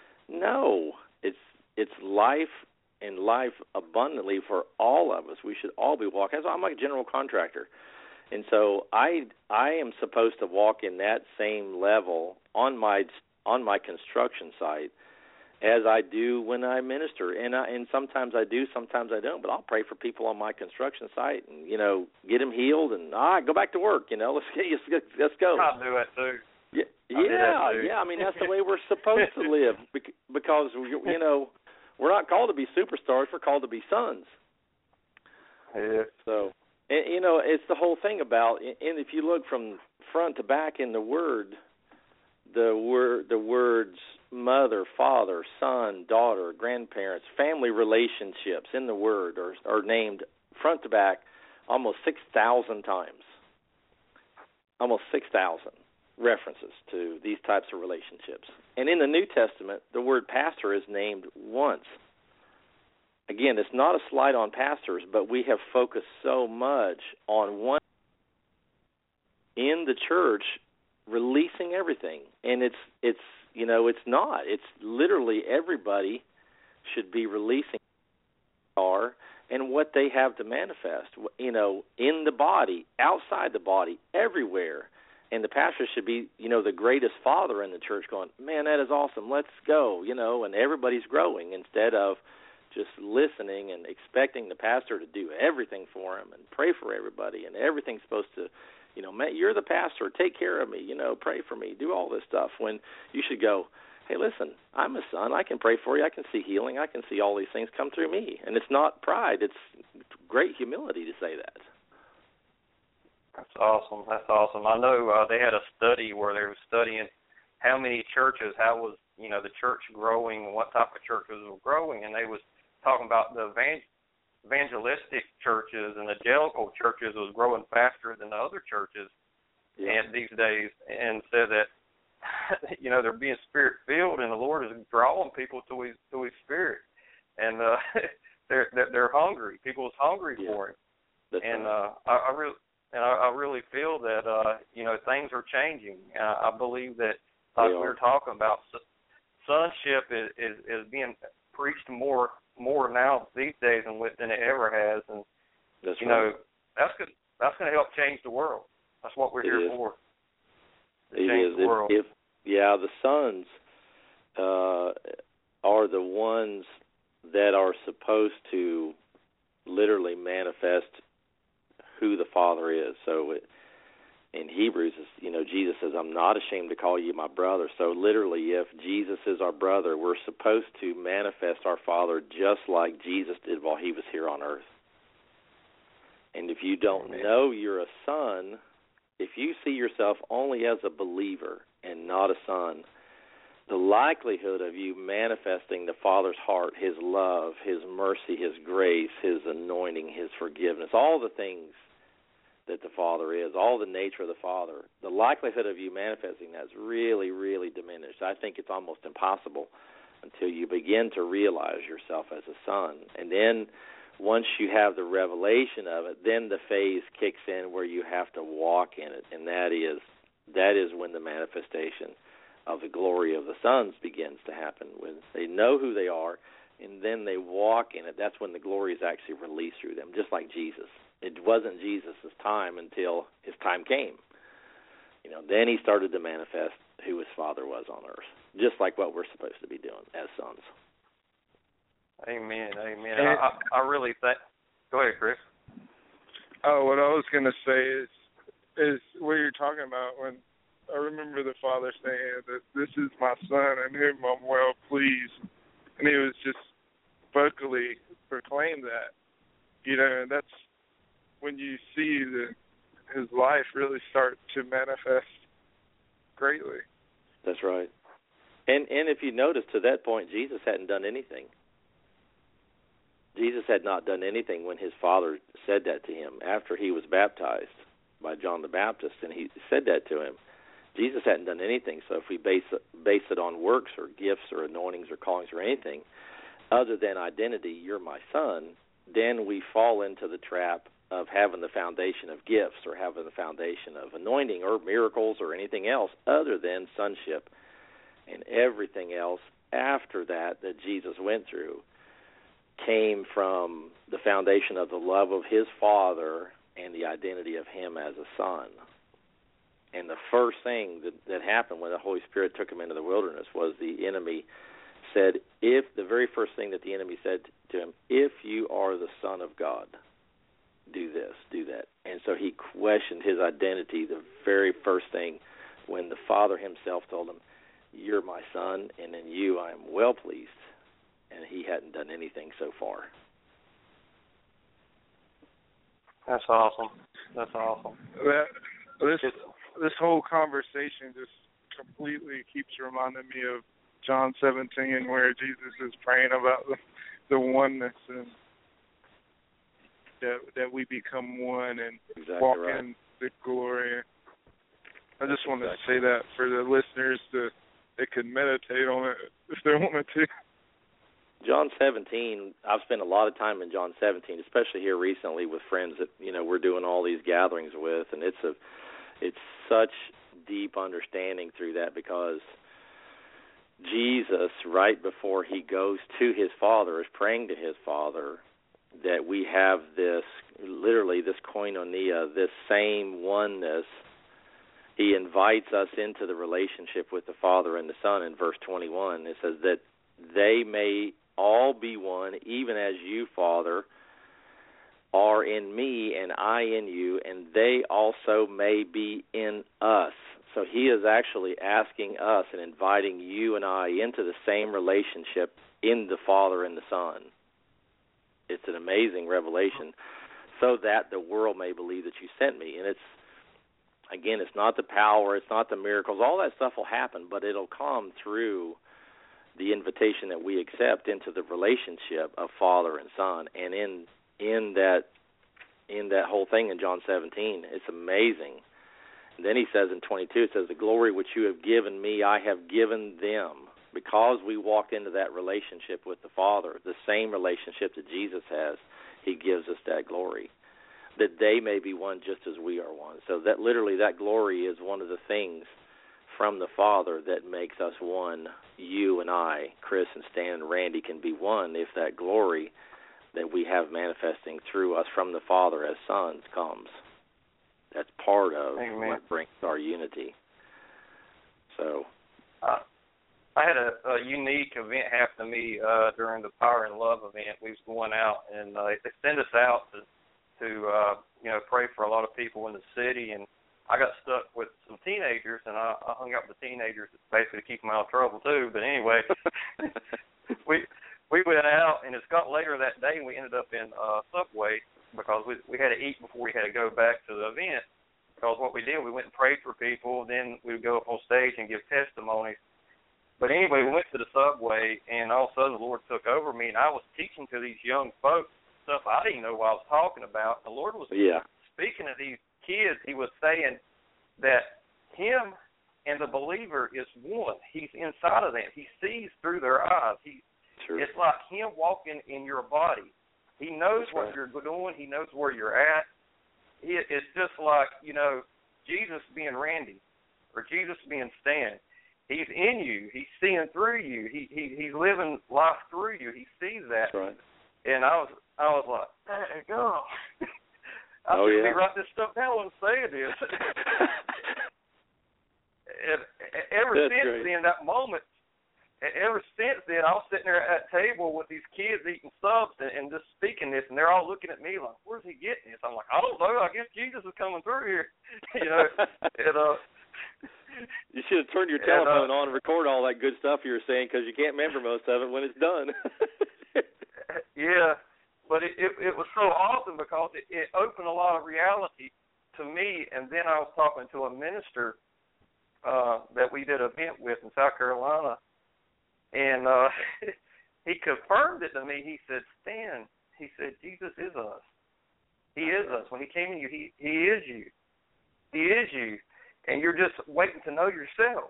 No, it's it's life and life abundantly for all of us. We should all be walking. I'm like a general contractor. And so I I am supposed to walk in that same level on my on my construction site as I do when I minister. And I, and sometimes I do, sometimes I don't. But I'll pray for people on my construction site and, you know, get them healed and, all right, go back to work, you know, let's get, let's go. I'll do it too. Yeah, yeah, yeah. I mean, that's the way we're supposed to live, because, you know, we're not called to be superstars. We're called to be sons. Yeah. So, and, you know, it's the whole thing about, and if you look from front to back in the Word, the word, the words mother, father, son, daughter, grandparents, family relationships in the Word are, are named front to back almost six thousand times. Almost six thousand references to these types of relationships. And in the New Testament, the word pastor is named once. Again, it's not a slight on pastors, but we have focused so much on one in the church releasing everything. And it's, it's you know, it's not. It's literally everybody should be releasing are and what they have to manifest, you know, in the body, outside the body, everywhere. And the pastor should be, you know, the greatest father in the church going, man, that is awesome, let's go, you know, and everybody's growing, instead of just listening and expecting the pastor to do everything for him and pray for everybody, and everything's supposed to, you know, man, you're the pastor, take care of me, you know, pray for me, do all this stuff, when you should go, hey, listen, I'm a son, I can pray for you, I can see healing, I can see all these things come through me. And it's not pride, it's great humility to say that. That's awesome. That's awesome. I know uh, they had a study where they were studying how many churches, how was, you know, the church growing, and what type of churches were growing, and they was talking about the evangel- evangelistic churches and evangelical churches was growing faster than the other churches yeah. and these days, and said that, you know, they're being spirit-filled, and the Lord is drawing people to His, to his Spirit. And uh, they're, they're they're hungry. People is hungry yeah. for Him. That's and right. uh, I, I really and I, I really feel that uh, you know, things are changing. Uh, I believe that, like we were talking about, sonship is, is, is being preached more more now these days than than it ever has. And that's you right. know, that's good. That's going to help change the world. That's what we're it here is. for. To it change is. the If, world. if yeah, the sons uh, are the ones that are supposed to literally manifest who the Father is. So it, in Hebrews, you know, Jesus says, I'm not ashamed to call you my brother. So literally, if Jesus is our brother, we're supposed to manifest our Father just like Jesus did while He was here on earth. And if you don't know you're a son, if you see yourself only as a believer and not a son, the likelihood of you manifesting the Father's heart, His love, His mercy, His grace, His anointing, His forgiveness, all the things that the Father is, all the nature of the Father, the likelihood of you manifesting that is really, really diminished. I think it's almost impossible until you begin to realize yourself as a son. And then once you have the revelation of it, then the phase kicks in where you have to walk in it, and that is that is when the manifestation of the glory of the sons begins to happen, when they know who they are, and then they walk in it. That's when the glory is actually released through them, just like Jesus. It wasn't Jesus' time until His time came. You know, then He started to manifest who His Father was on earth, just like what we're supposed to be doing as sons. Amen, amen. I, I, I really think. Go ahead, Chris. Oh, what I was going to say is, is what you're talking about. When I remember the Father saying that this is my Son in whom I'm well pleased, and He was just vocally proclaimed that. You know, and that's when you see the, His life really start to manifest greatly. That's right. And and if you notice, to that point, Jesus hadn't done anything. Jesus had not done anything when His Father said that to Him after He was baptized by John the Baptist, and He said that to Him. Jesus hadn't done anything. So if we base it, base it on works or gifts or anointings or callings or anything other than identity, you're my son, then we fall into the trap of having the foundation of gifts or having the foundation of anointing or miracles or anything else other than sonship. And everything else after that that Jesus went through came from the foundation of the love of His Father and the identity of Him as a son. And the first thing that, that happened when the Holy Spirit took Him into the wilderness was the enemy said, if the very first thing that the enemy said to Him, if you are the Son of God, do this, do that. And so he questioned his identity the very first thing when the Father Himself told him, you're my son, and in you I am well pleased. And he hadn't done anything so far. That's awesome. That's awesome. That, this this whole conversation just completely keeps reminding me of John seventeen, where Jesus is praying about the, the oneness and that that we become one and exactly walk right. in the glory. I just That's wanted exactly. to say that for the listeners to they could meditate on it if they wanted to. John seventeen, I've spent a lot of time in John seventeen, especially here recently with friends that, you know, we're doing all these gatherings with, and it's a it's such deep understanding through that, because Jesus, right before He goes to His Father, is praying to His Father that we have this, literally this koinonia, this same oneness. He invites us into the relationship with the Father and the Son in verse twenty-one. It says that they may all be one, even as you, Father, are in me and I in you, and they also may be in us. So He is actually asking us and inviting you and I into the same relationship in the Father and the Son. It's an amazing revelation, so that the world may believe that you sent me. And it's, again, it's not the power, it's not the miracles. All that stuff will happen, but it'll come through the invitation that we accept into the relationship of Father and Son. And in in that in that whole thing in John seventeen. It's amazing. And then he says in twenty-two, it says, the glory which you have given me, I have given them. Because we walked into that relationship with the Father, the same relationship that Jesus has, he gives us that glory, that they may be one just as we are one. So that literally that glory is one of the things from the Father that makes us one. You and I, Chris and Stan and Randy, can be one if that glory that we have manifesting through us from the Father as sons comes. That's part of Amen. What brings our unity. So, uh, I had a, a unique event happen to me uh, during the Power and Love event. We was going out, and uh, they sent us out to, to uh, you know, pray for a lot of people in the city. And I got stuck with some teenagers, and I, I hung out with the teenagers basically to keep them out of trouble too. But anyway, we we went out, and it's got later that day, and we ended up in uh, Subway because we we had to eat before we had to go back to the event. Because what we did, we went and prayed for people, then we would go up on stage and give testimonies. But anyway, we went to the Subway, and all of a sudden the Lord took over me, and I was teaching to these young folks stuff I didn't know what I was talking about. The Lord was yeah. speaking to these kids. He was saying that him and the believer is one. He's inside of them. He sees through their eyes. He, sure. It's like him walking in your body. He knows That's what right. you're doing. He knows where you're at. He, it's just like, you know, Jesus being Randy or Jesus being Stan. He's in you. He's seeing through you. He, he he's living life through you. He sees that. That's right. And I was I was like, hey, go. I oh, should yeah. be writing this stuff down and saying this. and ever That's since great. then, that moment, ever since then, I was sitting there at that table with these kids eating subs and, and just speaking this, and they're all looking at me like, where's he getting this? I'm like, I don't know. I guess Jesus is coming through here. you know, and, uh, you should have turned your and, telephone uh, on and record all that good stuff you were saying because you can't remember most of it when it's done. yeah, but it, it, it was so awesome because it, it opened a lot of reality to me, and then I was talking to a minister uh, that we did an event with in South Carolina, and uh, he confirmed it to me. He said, Stan, he said, Jesus is us. He is us. When he came in you, he, he is you. He is you. And you're just waiting to know yourself.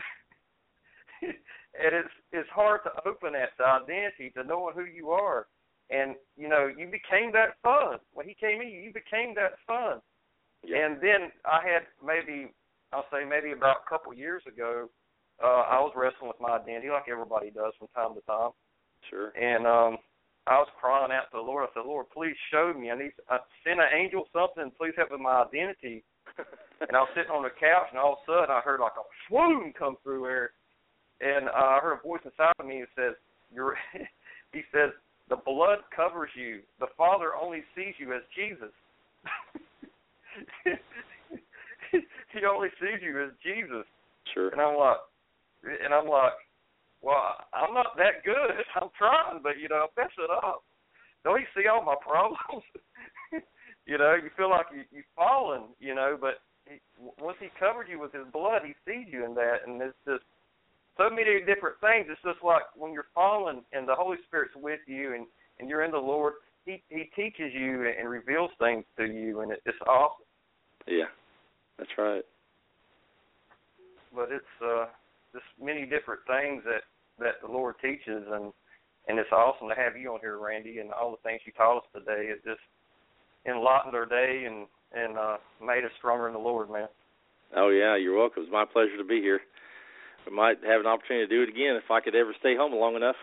And it's it's hard to open that to identity, to knowing who you are. And, you know, you became that son. When he came in, you became that son. Yeah. And then I had maybe, I'll say maybe about a couple years ago, uh, I was wrestling with my identity like everybody does from time to time. Sure. And um, I was crying out to the Lord. I said, Lord, please show me. I need to, uh, send an angel something. Please help with my identity. And I was sitting on the couch, and all of a sudden I heard like a swoon come through there. And uh, I heard a voice inside of me that says, You're, he says, the blood covers you. The Father only sees you as Jesus. He only sees you as Jesus. Sure. And I'm like, and I'm like, well, I'm not that good. I'm trying, but, you know, mess it up. Don't you see all my problems? You know, you feel like you, you've fallen, you know, but he, once he covered you with his blood, he sees you in that. And it's just so many different things. It's just like when you're fallen and the Holy Spirit's with you and, and you're in the Lord, he, he teaches you and reveals things to you, and it, it's awesome. Yeah, that's right. But it's uh, just many different things that, that the Lord teaches, and, and it's awesome to have you on here, Randy, and all the things you taught us today. It just enlightened our day and, and uh, made us stronger in the Lord, man. Oh, yeah, you're welcome. It's my pleasure to be here. We might have an opportunity to do it again if I could ever stay home long enough.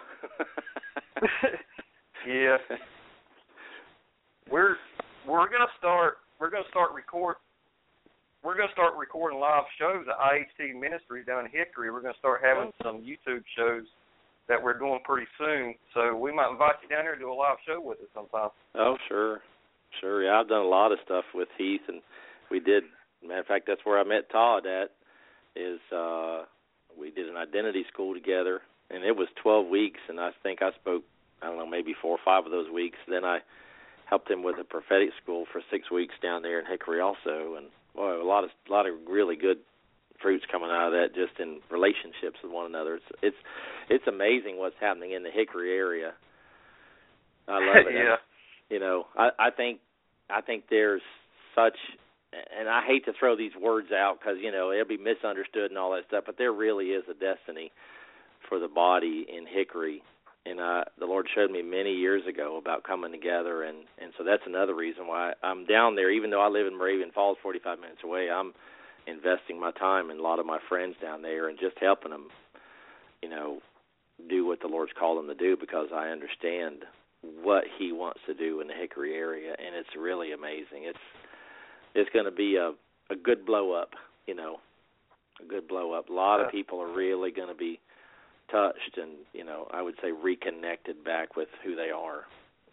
Yeah. We're we're gonna start we're gonna start record we're gonna start recording live shows at I H T Ministries down in Hickory. We're gonna start having some YouTube shows that we're doing pretty soon. So we might invite you down here to do a live show with us sometime. Oh, sure. Sure, yeah, I've done a lot of stuff with Heath, and we did, matter of fact, that's where I met Todd at, is uh, we did an identity school together, and it was twelve weeks, and I think I spoke, I don't know, maybe four or five of those weeks. Then I helped him with a prophetic school for six weeks down there in Hickory also, and boy, a lot of a lot of really good fruits coming out of that, just in relationships with one another. It's it's, it's amazing what's happening in the Hickory area. I love it. Yeah. you know, I, I think I think there's such, and I hate to throw these words out because, you know, it'll be misunderstood and all that stuff, but there really is a destiny for the body in Hickory. And uh, the Lord showed me many years ago about coming together, and, and so that's another reason why I'm down there. Even though I live in Moravian Falls, forty-five minutes away, I'm investing my time and a lot of my friends down there and just helping them, you know, do what the Lord's called them to do, because I understand what He wants to do in the Hickory area, and it's really amazing. It's it's going to be a, a good blow up, you know, a good blow up. A lot of people are really going to be touched and, you know, I would say reconnected back with who they are.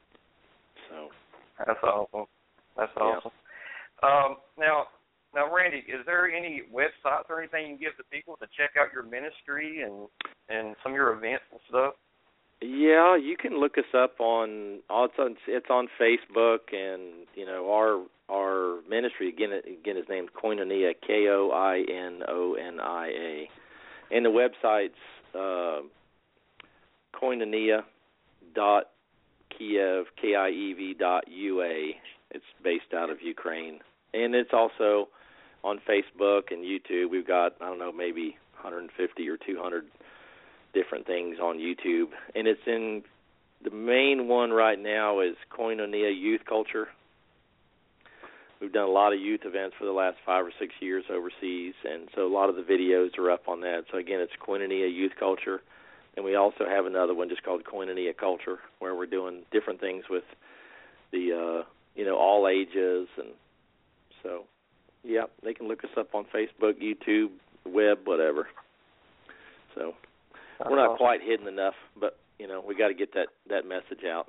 So that's awesome. That's awesome. Yeah. Um, now, now, Randy, is there any websites or anything you can give to people to check out your ministry and and some of your events and stuff? Yeah, you can look us up on it's on, it's on Facebook, and you know our our ministry again again is named Koinonia, K O I N O N I A, and the website's uh, koinonia dot kiev K I E V dot U A. It's based out of Ukraine, and it's also on Facebook and YouTube. We've got I don't know maybe one hundred fifty or two hundred different things on YouTube, and it's in the main one right now is Koinonia Youth Culture. We've done a lot of youth events for the last five or six years overseas, and so a lot of the videos are up on that. So again, it's Koinonia Youth Culture, and we also have another one just called Koinonia Culture, where we're doing different things with the uh, you know all ages, and so yeah, they can look us up on Facebook, YouTube, web, whatever. So That's we're not awesome. quite hidden enough, but you know we got to get that that message out.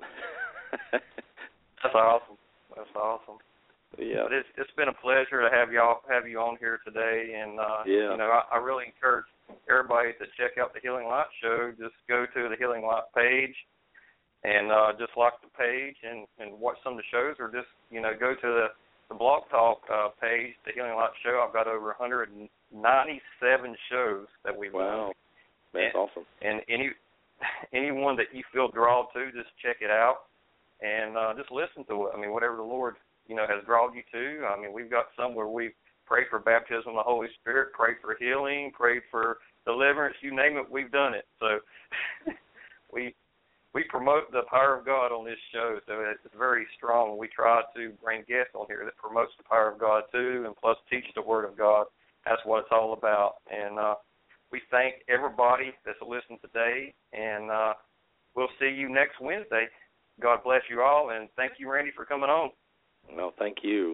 That's awesome. That's awesome. Yeah, but it's it's been a pleasure to have y'all have you on here today, and uh, yeah. you know I, I really encourage everybody to check out the Healing Light Show. Just go to the Healing Light page, and uh, just like the page and, and watch some of the shows, or just you know go to the, the Blog Talk uh, page, the Healing Light Show. I've got over one hundred ninety-seven shows that we've wow, done. that's and, awesome. And any anyone that you feel drawn to, just check it out and uh, just listen to it. I mean, whatever the Lord you know, has drawn you to. I mean, we've got some where we pray for baptism of the Holy Spirit, pray for healing, pray for deliverance, you name it, we've done it. So we we promote the power of God on this show, so it's very strong. We try to bring guests on here that promotes the power of God too, and plus teach the Word of God. That's what it's all about. And uh, we thank everybody that's listened today, and uh, we'll see you next Wednesday. God bless you all, and thank you, Randy, for coming on. Well, thank you.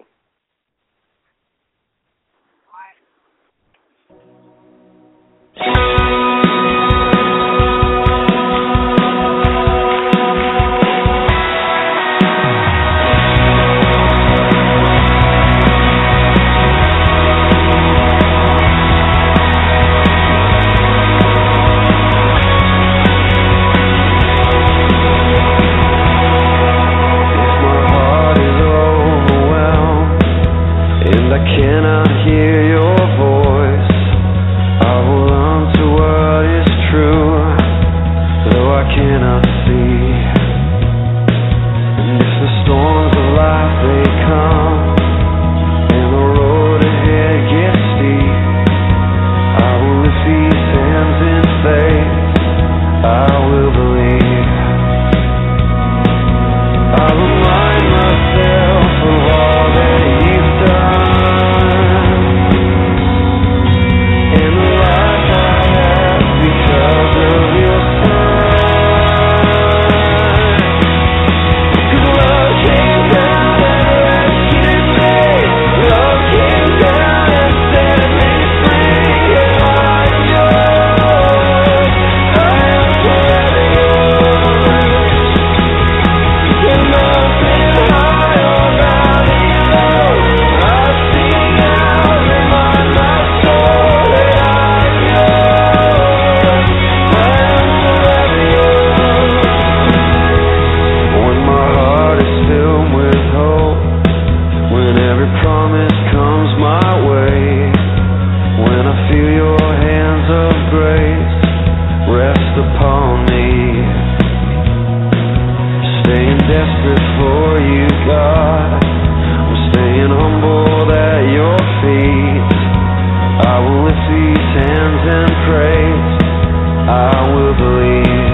these hands and praise, I will believe.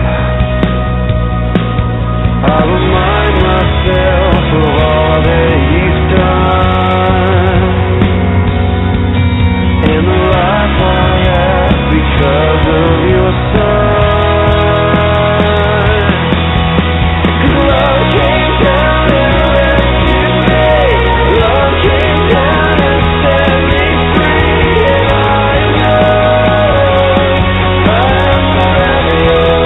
I remind myself of all that He's done, and the life I have because of Your Son. 'Cause love came down and rescued me. Love came down and set me free, and I am yours. I am forever yours.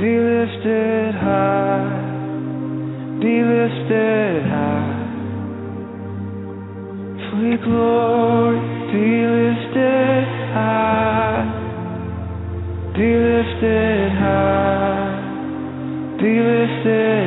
be lifted high, be lifted high. Sweet glory, be lifted high, be lifted high, be lifted